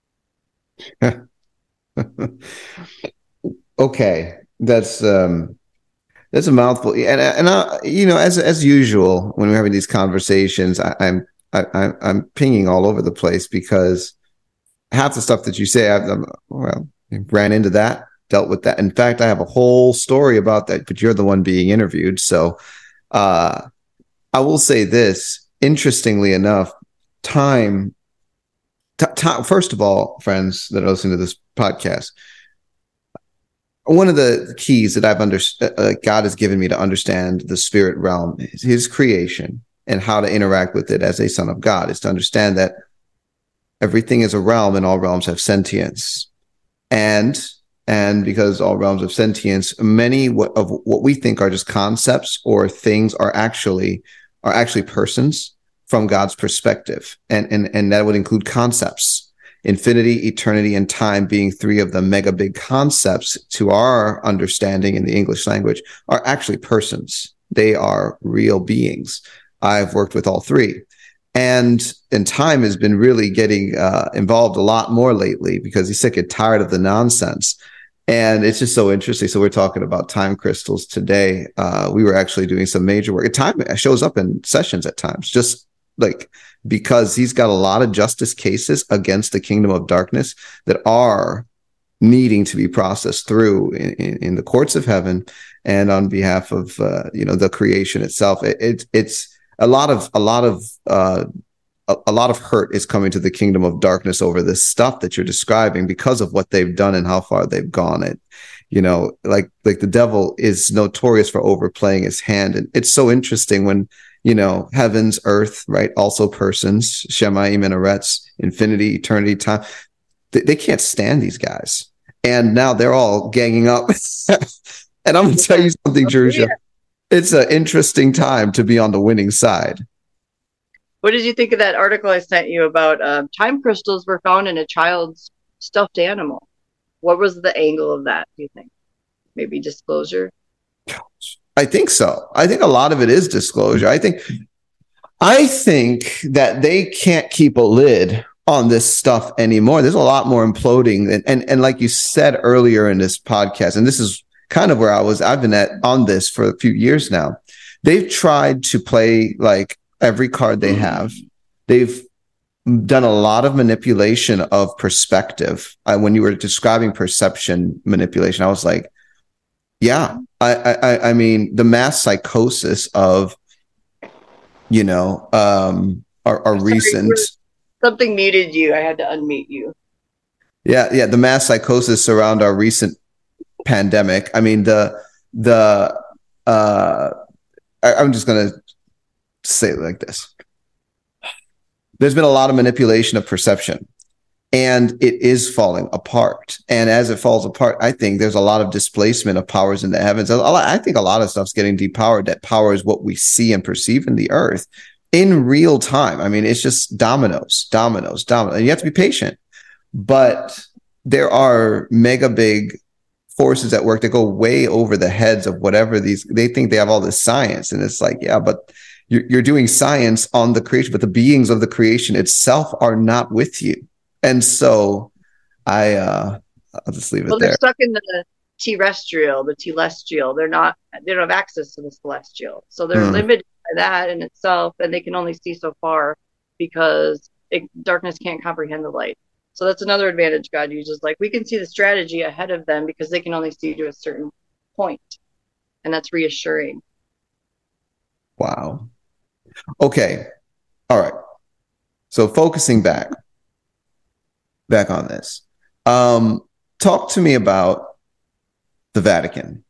Okay, that's a mouthful, and I, as usual when we're having these conversations, I'm pinging all over the place because half the stuff that you say, ran into that, dealt with that. In fact, I have a whole story about that, but you're the one being interviewed, so I will say this. Interestingly enough, time. First of all, friends that are listening to this podcast, one of the keys that I've God has given me to understand the spirit realm, his creation, and how to interact with it as a son of God, is to understand that everything is a realm and all realms have sentience. And because all realms have sentience, many of what we think are just concepts or things are actually persons from God's perspective. And that would include concepts. Infinity, eternity, and time being three of the mega big concepts to our understanding in the English language are actually persons. They are real beings. I've worked with all three. And time has been really getting involved a lot more lately because he's sick and tired of the nonsense. And it's just so interesting. So we're talking about time crystals today. We were actually doing some major work. Time shows up in sessions at times, just like because he's got a lot of justice cases against the kingdom of darkness that are needing to be processed through in the courts of heaven and on behalf of the creation itself. It's a lot of hurt is coming to the kingdom of darkness over this stuff that you're describing because of what they've done and how far they've gone. Like the devil is notorious for overplaying his hand, and it's so interesting when heavens, earth, right? Also persons, Shemaim, Minarets, infinity, eternity, time. They can't stand these guys. And now they're all ganging up. And I'm going to tell you something, Jerusha. It's an interesting time to be on the winning side. What did you think of that article I sent you about time crystals were found in a child's stuffed animal? What was the angle of that, do you think? Maybe disclosure? I think so. I think a lot of it is disclosure. I think that they can't keep a lid on this stuff anymore. There's a lot more imploding. And like you said earlier in this podcast, and this is kind of where I've been on this for a few years now. They've tried to play like every card they have. They've done a lot of manipulation of perspective. When you were describing perception manipulation, I was like, yeah, I mean, the mass psychosis of, our recent. Something muted you. I had to unmute you. Yeah. The mass psychosis around our recent pandemic. I mean, I'm just going to say it like this. There's been a lot of manipulation of perception. and it is falling apart. And as it falls apart, I think there's a lot of displacement of powers in the heavens. I think a lot of stuff's getting depowered that powers what we see and perceive in the earth in real time. I mean, it's just dominoes. And you have to be patient. But there are mega big forces at work that go way over the heads of whatever they think they have all this science. And it's like, yeah, but you're doing science on the creation, but the beings of the creation itself are not with you. And so I'll just leave it there. They're stuck in the terrestrial, the telestial. They don't have access to the celestial. So they're limited by that in itself, and they can only see so far because darkness can't comprehend the light. So that's another advantage God uses. Like, we can see the strategy ahead of them because they can only see to a certain point. And that's reassuring. Wow. Okay. All right. So focusing back on this. Talk to me about the Vatican.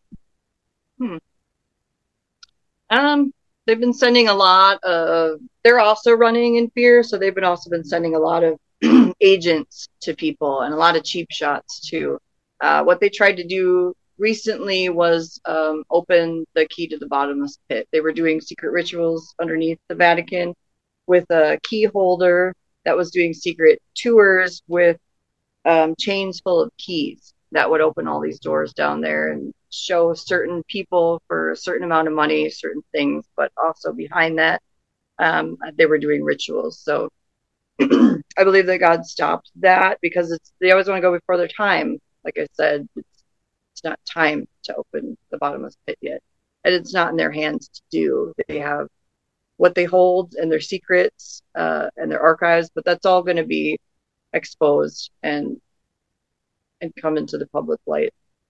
They've been sending a lot of, they're also running in fear. So they've also been sending a lot of agents to people and a lot of cheap shots too. What they tried to do recently was open the key to the bottomless pit. They were doing secret rituals underneath the Vatican with a key holder that was doing secret tours with chains full of keys that would open all these doors down there and show certain people for a certain amount of money, certain things, but also behind that, they were doing rituals. So I believe that God stopped that because they always want to go before their time. Like I said, it's not time to open the bottomless pit yet. And it's not in their hands to do. They have what they hold and their secrets and their archives, but that's all going to be exposed and come into the public light.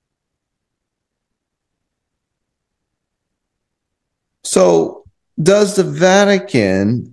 So does the Vatican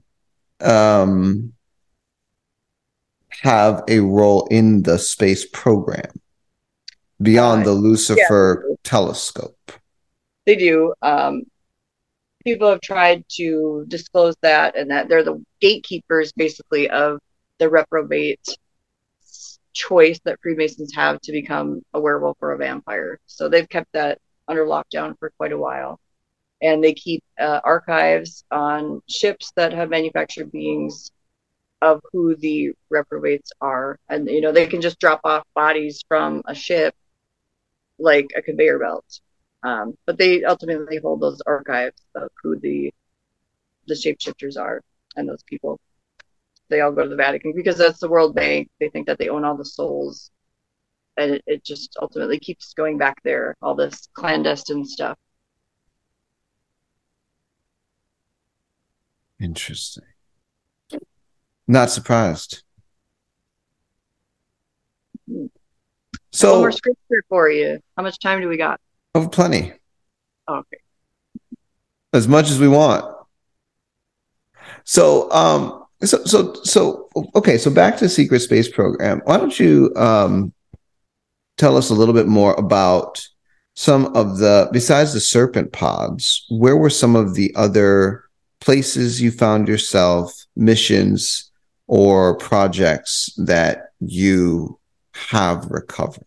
have a role in the space program beyond the Lucifer telescope? They do. People have tried to disclose that, and that they're the gatekeepers basically of the reprobate choice that Freemasons have to become a werewolf or a vampire. So they've kept that under lockdown for quite a while. And they keep archives on ships that have manufactured beings of who the reprobates are. And, they can just drop off bodies from a ship like a conveyor belt. But they ultimately hold those archives of who the shapeshifters are and those people. They all go to the Vatican because that's the World Bank. They think that they own all the souls. And it just ultimately keeps going back there, all this clandestine stuff. Interesting. Not surprised. So, one more scripture for you. How much time do we got? Oh, plenty. Okay. As much as we want. So, okay. So back to the Secret Space Program. Why don't you tell us a little bit more about some of besides the Serpent Pods, where were some of the other places you found yourself, missions or projects that you have recovered?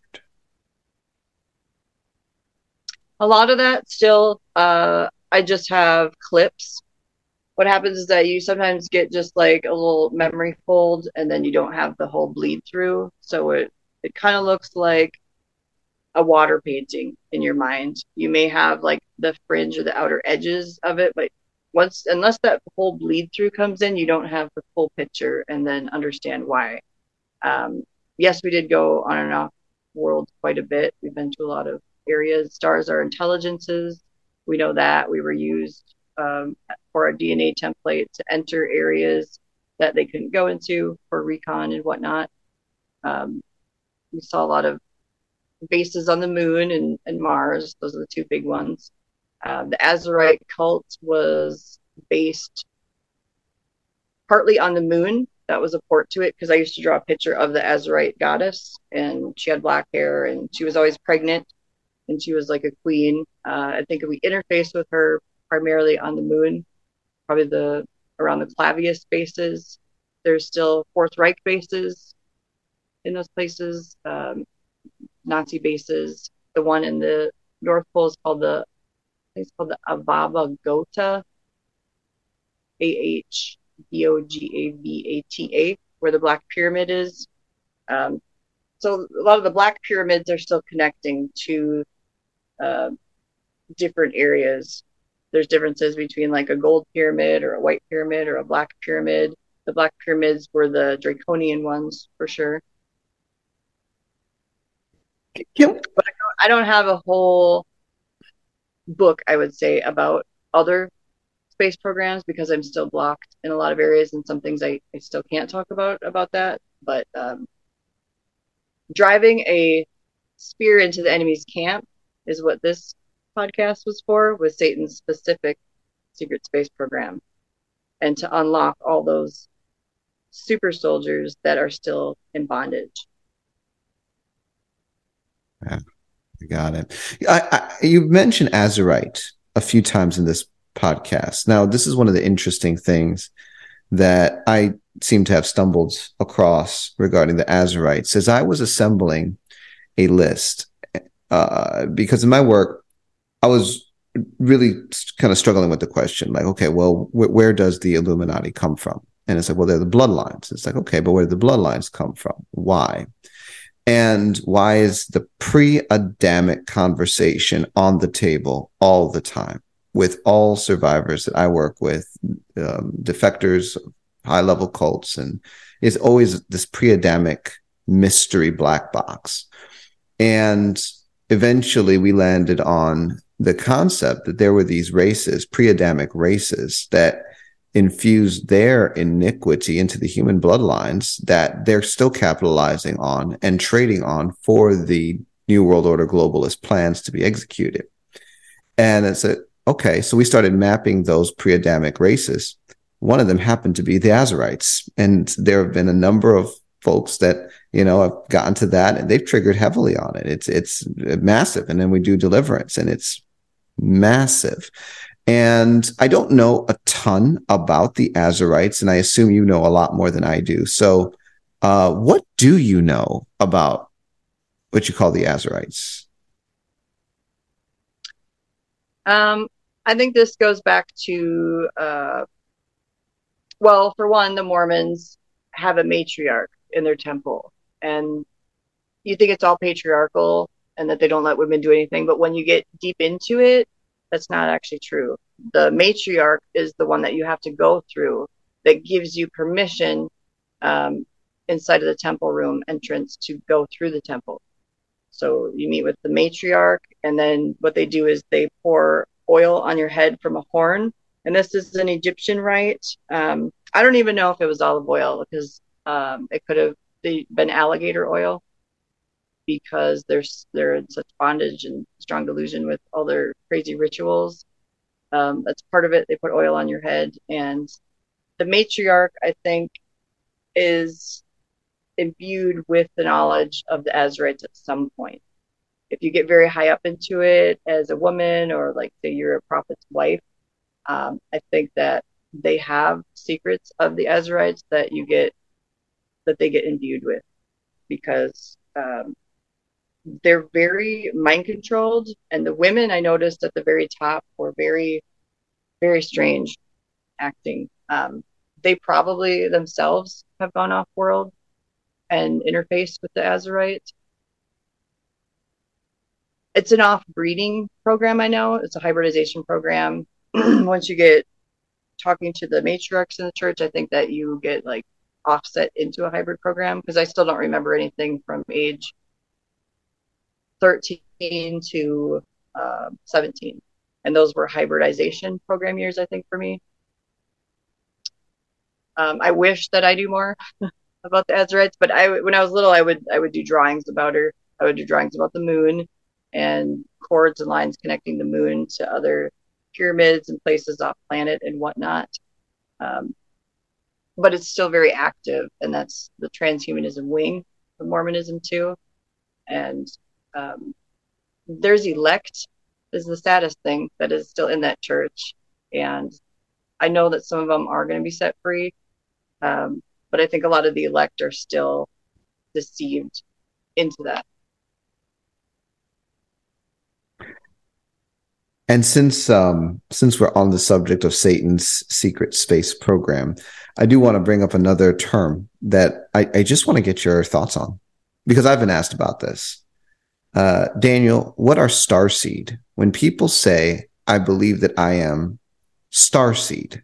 A lot of that still, I just have clips. What happens is that you sometimes get just like a little memory fold and then you don't have the whole bleed through. So it kind of looks like a water painting in your mind. You may have like the fringe or the outer edges of it, but unless that whole bleed through comes in, you don't have the full picture and then understand why. Yes, we did go on and off world quite a bit. We've been to a lot of areas. Stars are intelligences. We know that. We were used for a DNA template to enter areas that they couldn't go into for recon and whatnot. We saw a lot of bases on the moon and Mars. Those are the two big ones. The Azurite cult was based partly on the moon. That was a port to it because I used to draw a picture of the Azurite goddess, and she had black hair and she was always pregnant and she was like a queen. I think we interfaced with her primarily on the moon, probably around the Clavius bases. There's still Fourth Reich bases in those places, Nazi bases. The one in the North Pole is called the Ababa Gota, Ahbogavata, where the Black Pyramid is. So a lot of the Black Pyramids are still connecting to different areas. There's differences between like a gold pyramid or a white pyramid or a black pyramid. The Black Pyramids were the draconian ones for sure. Yep. But I don't have a whole book, I would say, about other space programs because I'm still blocked in a lot of areas and some things I still can't talk about that. But driving a spear into the enemy's camp is what this podcast was for, with Satan's specific secret space program, and to unlock all those super soldiers that are still in bondage. Yeah, I got it. You've mentioned Azurite a few times in this podcast. Now, this is one of the interesting things that I seem to have stumbled across regarding the Azurites as I was assembling a list. Because in my work, I was really kind of struggling with the question, like, okay, well, where does the Illuminati come from? And it's like, well, they're the bloodlines. It's like, okay, but where do the bloodlines come from? Why? And why is the pre-Adamic conversation on the table all the time with all survivors that I work with, defectors, high-level cults, and it's always this pre-Adamic mystery black box. And eventually we landed on the concept that there were these races, pre-Adamic races, that infused their iniquity into the human bloodlines that they're still capitalizing on and trading on for the New World Order globalist plans to be executed. And it's okay, so we started mapping those pre-Adamic races. One of them happened to be the Azurites. And there have been a number of folks that, have gotten to that and they've triggered heavily on it. It's massive. And then we do Deliverance and it's massive. And I don't know a ton about the Azurites, and I assume you know a lot more than I do. So what do you know about what you call the Azurites? I think this goes back to, well, for one, the Mormons have a matriarch in their temple. And you think it's all patriarchal and that they don't let women do anything. But when you get deep into it, that's not actually true. The matriarch is the one that you have to go through that gives you permission inside of the temple room entrance to go through the temple. So you meet with the matriarch, and then what they do is they pour oil on your head from a horn. And this is an Egyptian rite. I don't even know if it was olive oil because it could have been alligator oil, because they're in such bondage and strong delusion with all their crazy rituals. That's part of it. They put oil on your head. And the matriarch, I think, is imbued with the knowledge of the Azurites at some point. If you get very high up into it as a woman, or like say you're a prophet's wife, I think that they have secrets of the Azurites that they get imbued with, because they're very mind controlled. And the women I noticed at the very top were very, very strange acting. They probably themselves have gone off world and interfaced with the Azurite. It's an off breeding program. I know it's a hybridization program. Once you get talking to the matriarchs in the church, I think that you get like offset into a hybrid program, because I still don't remember anything from age 13 to 17. And those were hybridization program years, I think, for me. I wish that I knew more about the Azurites, but when I was little, I would do drawings about her. I would do drawings about the moon and cords and lines connecting the moon to other pyramids and places off planet and whatnot. But it's still very active, and that's the transhumanism wing of Mormonism too. And there's elect is the saddest thing that is still in that church. And I know that some of them are going to be set free. But I think a lot of the elect are still deceived into that. And since we're on the subject of Satan's secret space program, I do want to bring up another term that I just want to get your thoughts on, because I've been asked about this. Daniel, what are starseed? When people say, I believe that I am starseed.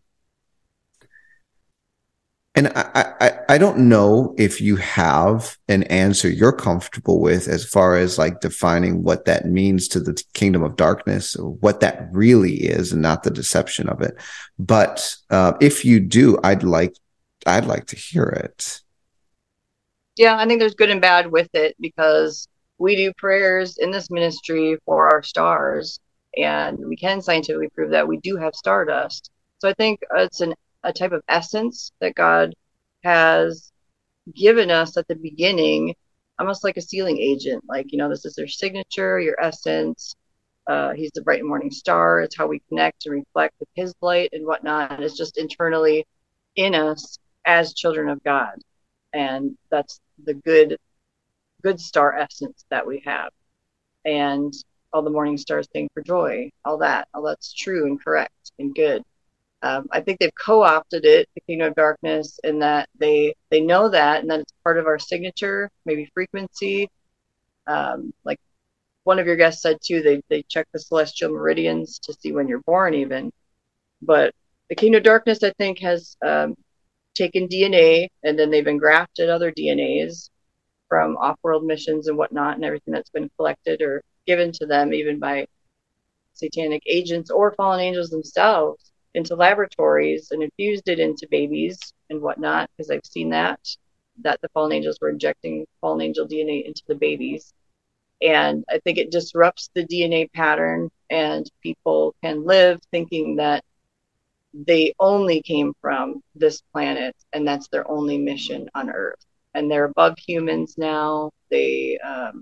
And I don't know if you have an answer you're comfortable with as far as like defining what that means to the kingdom of darkness, or what that really is and not the deception of it. But if you do, I'd like to hear it. Yeah, I think there's good and bad with it, because we do prayers in this ministry for our stars, and we can scientifically prove that we do have stardust. So I think it's a type of essence that God has given us at the beginning, almost like a sealing agent. Like, this is their signature, your essence. He's the bright morning star. It's how we connect and reflect with his light and whatnot. And it's just internally in us as children of God. And that's the good star essence that we have. And all the morning stars sing for joy, all that's true and correct and good. I think they've co-opted it, the kingdom of darkness, in that they know that, and that it's part of our signature, maybe frequency. Like one of your guests said too, they check the celestial meridians to see when you're born even. But the kingdom of darkness, I think, has taken DNA, and then they've engrafted other DNAs from off-world missions and whatnot, and everything that's been collected or given to them, even by satanic agents or fallen angels themselves, into laboratories, and infused it into babies and whatnot, because I've seen that the fallen angels were injecting fallen angel DNA into the babies. And I think it disrupts the DNA pattern, and people can live thinking that they only came from this planet and that's their only mission on Earth. And they're above humans now. They're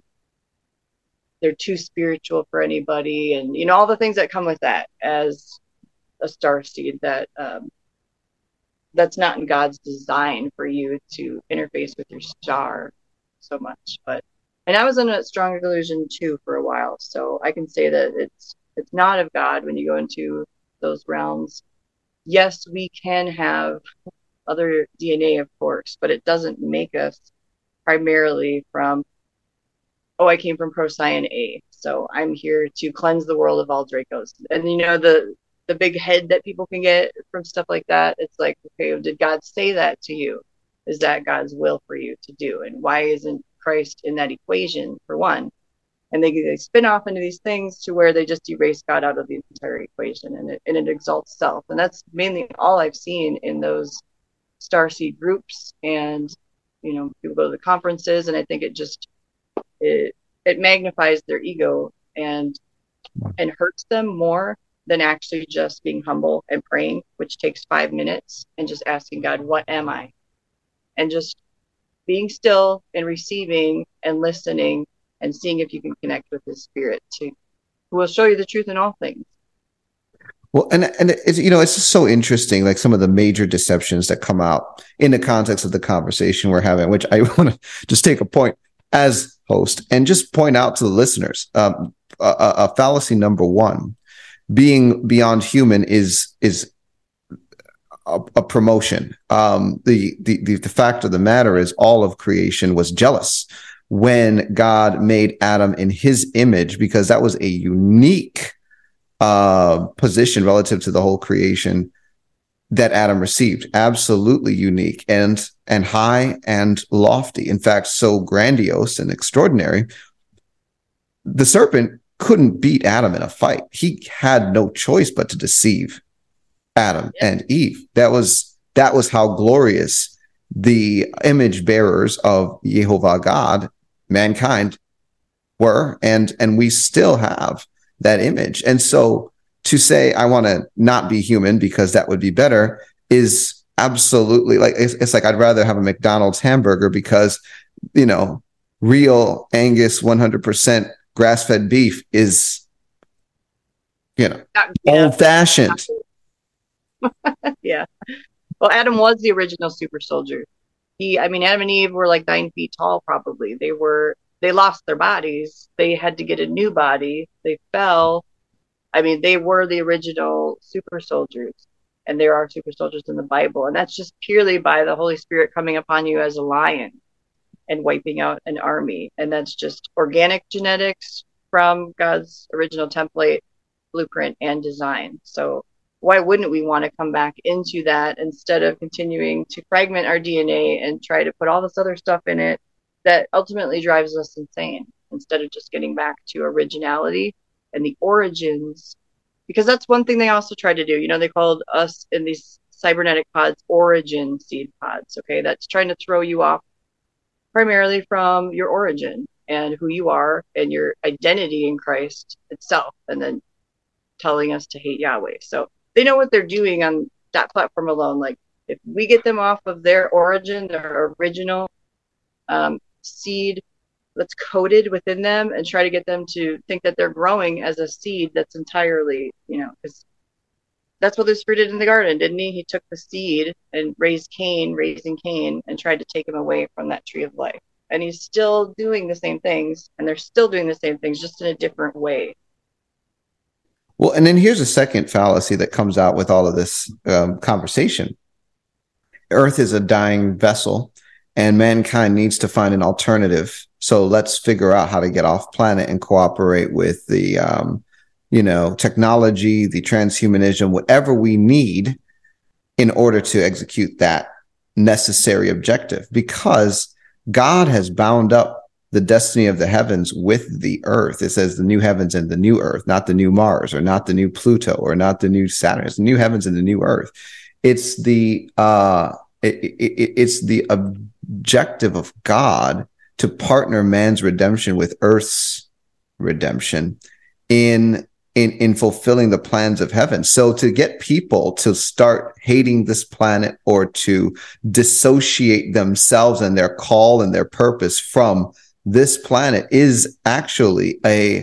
too spiritual for anybody, and all the things that come with that as a starseed, that that's not in God's design for you to interface with your star so much. And I was in a strong delusion too for a while, so I can say that it's not of God when you go into those realms. Yes, we can have other DNA, of course, but it doesn't make us primarily from, I came from Procyon A, so I'm here to cleanse the world of all Dracos. And the big head that people can get from stuff like that, it's like, okay, did God say that to you? Is that God's will for you to do? And why isn't Christ in that equation, for one? And they spin off into these things to where they just erase God out of the entire equation, and it exalts self. And that's mainly all I've seen in those starseed groups. And people go to the conferences, and I think it magnifies their ego and hurts them more than actually just being humble and praying, which takes 5 minutes, and just asking God, what am I? And just being still and receiving and listening and seeing if you can connect with his spirit, who will show you the truth in all things. Well, and it's, it's just so interesting, like some of the major deceptions that come out in the context of the conversation we're having, which I want to just take a point as host and just point out to the listeners. A fallacy number one, being beyond human is a promotion. The fact of the matter is, all of creation was jealous when God made Adam in his image, because that was a unique position relative to the whole creation that Adam received. Absolutely unique and high and lofty. In fact, so grandiose and extraordinary. The serpent couldn't beat Adam in a fight. He had no choice but to deceive Adam and Eve. That was how glorious the image bearers of Yehovah God, mankind, were, and we still have that image. And so to say I want to not be human because that would be better is absolutely like, it's like I'd rather have a McDonald's hamburger because real Angus 100% grass-fed beef is old-fashioned. Yeah. Well, Adam was the original super soldier. Adam and Eve were like 9 feet tall, probably. They lost their bodies. They had to get a new body. They fell. They were the original super soldiers, and there are super soldiers in the Bible. And that's just purely by the Holy Spirit coming upon you as a lion and wiping out an army. And that's just organic genetics from God's original template, blueprint, and design. So why wouldn't we want to come back into that instead of continuing to fragment our DNA and try to put all this other stuff in it that ultimately drives us insane, instead of just getting back to originality and the origins? Because that's one thing they also tried to do. They called us in these cybernetic pods origin seed pods. Okay, that's trying to throw you off primarily from your origin and who you are and your identity in Christ itself, and then telling us to hate Yahweh. So they know what they're doing on that platform alone. Like, if we get them off of their origin, their original seed that's coded within them, and try to get them to think that they're growing as a seed that's entirely, because that's what the Spirit did in the garden, didn't he? He took the seed and raising Cain, and tried to take him away from that tree of life. And he's still doing the same things, and they're still doing the same things, just in a different way. Well, and then here's a second fallacy that comes out with all of this conversation. Earth is a dying vessel, and mankind needs to find an alternative. So let's figure out how to get off planet and cooperate with the, technology, the transhumanism, whatever we need in order to execute that necessary objective, because God has bound up the destiny of the heavens with the earth. It says the new heavens and the new earth, not the new Mars, or not the new Pluto, or not the new Saturn. It's the new heavens and the new earth. It's the it's the objective of God to partner man's redemption with earth's redemption in fulfilling the plans of heaven. So to get people to start hating this planet, or to dissociate themselves and their call and their purpose from this planet, is actually I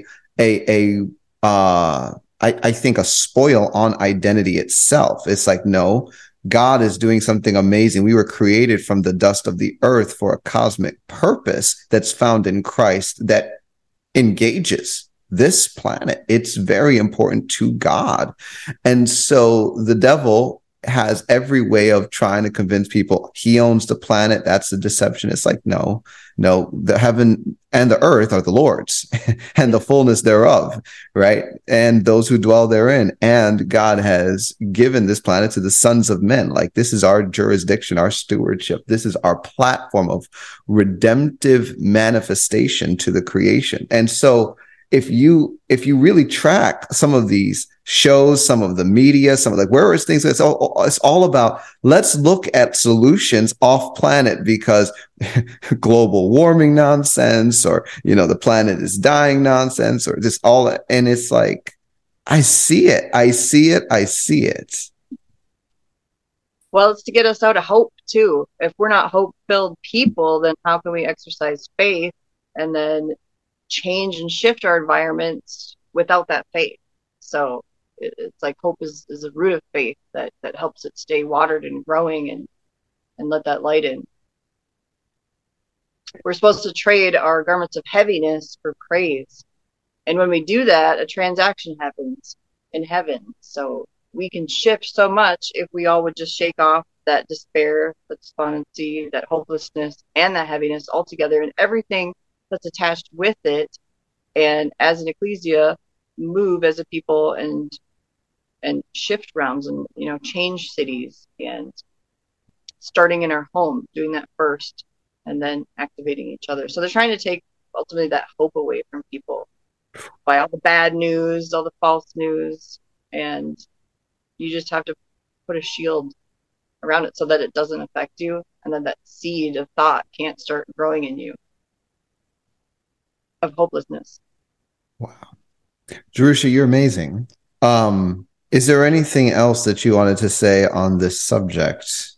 think a spoil on identity itself. It's like, no, God is doing something amazing. We were created from the dust of the earth for a cosmic purpose that's found in Christ that engages this planet. It's very important to God. And so the devil has every way of trying to convince people he owns the planet. That's the deception. It's like, no, the heaven and the earth are the Lord's and the fullness thereof, right? And those who dwell therein. And God has given this planet to the sons of men. Like, this is our jurisdiction, our stewardship. This is our platform of redemptive manifestation to the creation. And so if you really track some of these shows, some of the media, some of where is things, it's all about, let's look at solutions off planet, because global warming nonsense, or the planet is dying nonsense, or this all. And it's like, I see it. Well, it's to get us out of hope too. If we're not hope-filled people, then how can we exercise faith and then change and shift our environments without that faith? So it's like hope is a root of faith that helps it stay watered and growing and let that light in. We're supposed to trade our garments of heaviness for praise. And when we do that, a transaction happens in heaven. So we can shift so much if we all would just shake off that despair, that despondency, that hopelessness, and that heaviness altogether, and everything that's attached with it. And as an ecclesia, move as a people and shift realms and change cities, and starting in our home, doing that first, and then activating each other. So they're trying to take ultimately that hope away from people by all the bad news, all the false news, and you just have to put a shield around it so that it doesn't affect you, and then that seed of thought can't start growing in you of hopelessness. Wow. Jerusha, you're amazing. Is there anything else that you wanted to say on this subject?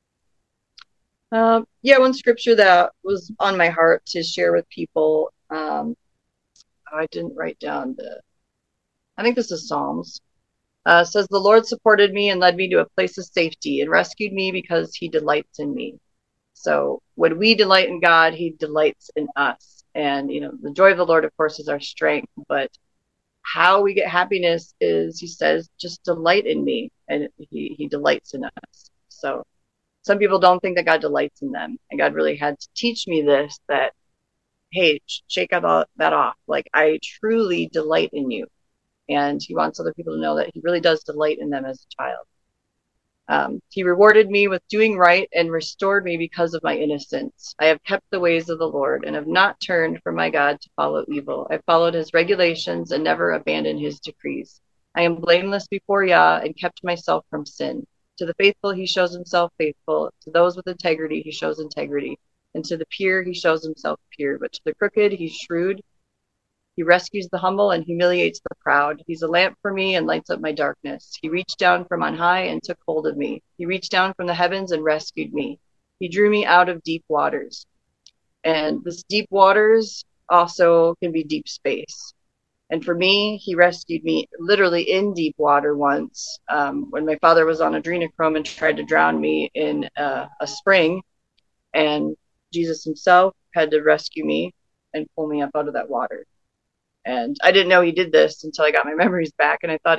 One scripture that was on my heart to share with people. I didn't write down I think this is Psalms. Says, the Lord supported me and led me to a place of safety and rescued me because he delights in me. So when we delight in God, he delights in us. And, the joy of the Lord, of course, is our strength. But how we get happiness is, he says, just delight in me. And he delights in us. So some people don't think that God delights in them. And God really had to teach me this, that, hey, shake all that off. Like, I truly delight in you. And he wants other people to know that he really does delight in them as a child. He rewarded me with doing right and restored me because of my innocence. I have kept the ways of the Lord and have not turned from my God to follow evil. I followed his regulations and never abandoned his decrees. I am blameless before Yah and kept myself from sin. To the faithful, he shows himself faithful. To those with integrity, he shows integrity. And to the pure, he shows himself pure. But to the crooked, he's shrewd. He rescues the humble and humiliates the proud. He's a lamp for me and lights up my darkness. He reached down from on high and took hold of me. He reached down from the heavens and rescued me. He drew me out of deep waters. And this deep waters also can be deep space. And for me, he rescued me literally in deep water once, when my father was on adrenochrome and tried to drown me in a spring. And Jesus himself had to rescue me and pull me up out of that water. And I didn't know he did this until I got my memories back. And I thought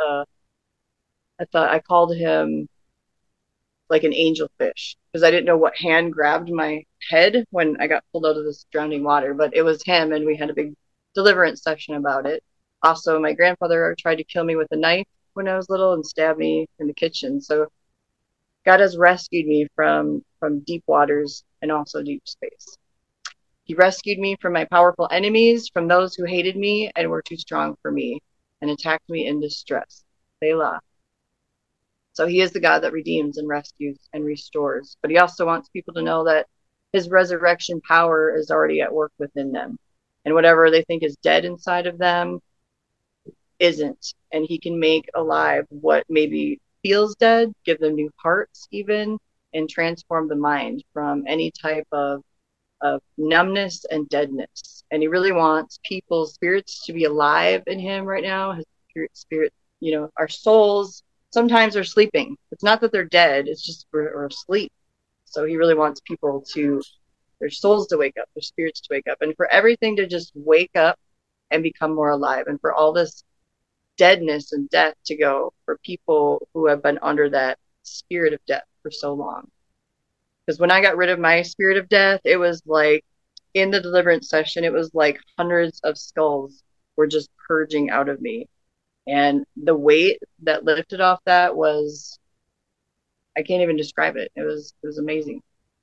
I called him like an angelfish, because I didn't know what hand grabbed my head when I got pulled out of this drowning water, but it was him. And we had a big deliverance session about it. Also, my grandfather tried to kill me with a knife when I was little and stabbed me in the kitchen. So God has rescued me from deep waters and also deep space. He rescued me from my powerful enemies, from those who hated me and were too strong for me and attacked me in distress. Selah. So he is the God that redeems and rescues and restores. But he also wants people to know that his resurrection power is already at work within them. And whatever they think is dead inside of them isn't. And he can make alive what maybe feels dead, give them new hearts even, and transform the mind from any type of numbness and deadness. And he really wants people's spirits to be alive in him right now. His spirit, our souls sometimes are sleeping. It's not that they're dead, it's just we're asleep. So he really wants people their souls to wake up, their spirits to wake up, and for everything to just wake up and become more alive, and for all this deadness and death to go, for people who have been under that spirit of death for so long. Because when I got rid of my spirit of death, it was like, in the deliverance session, it was like hundreds of skulls were just purging out of me. And the weight that lifted off that was, I can't even describe it. It was amazing.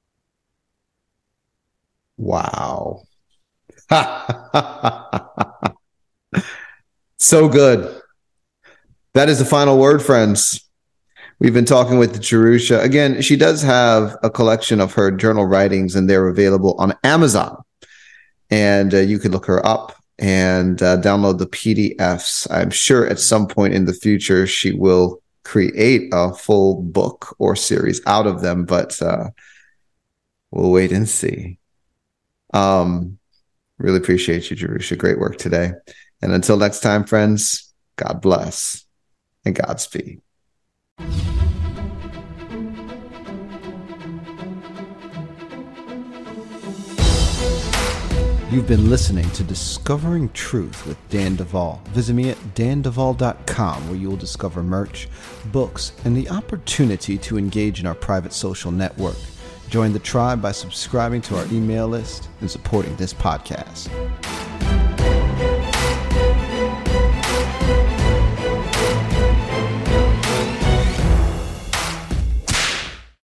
Wow. So good. That is the final word, friends. We've been talking with Jerusha. Again, she does have a collection of her journal writings, and they're available on Amazon. And you can look her up and download the PDFs. I'm sure at some point in the future, she will create a full book or series out of them, but we'll wait and see. Really appreciate you, Jerusha. Great work today. And until next time, friends, God bless and Godspeed. You've been listening to Discovering Truth with Dan Duvall. Visit me at danduvall.com, where you will discover merch, books, and the opportunity to engage in our private social network. Join the tribe by subscribing to our email list and supporting this podcast.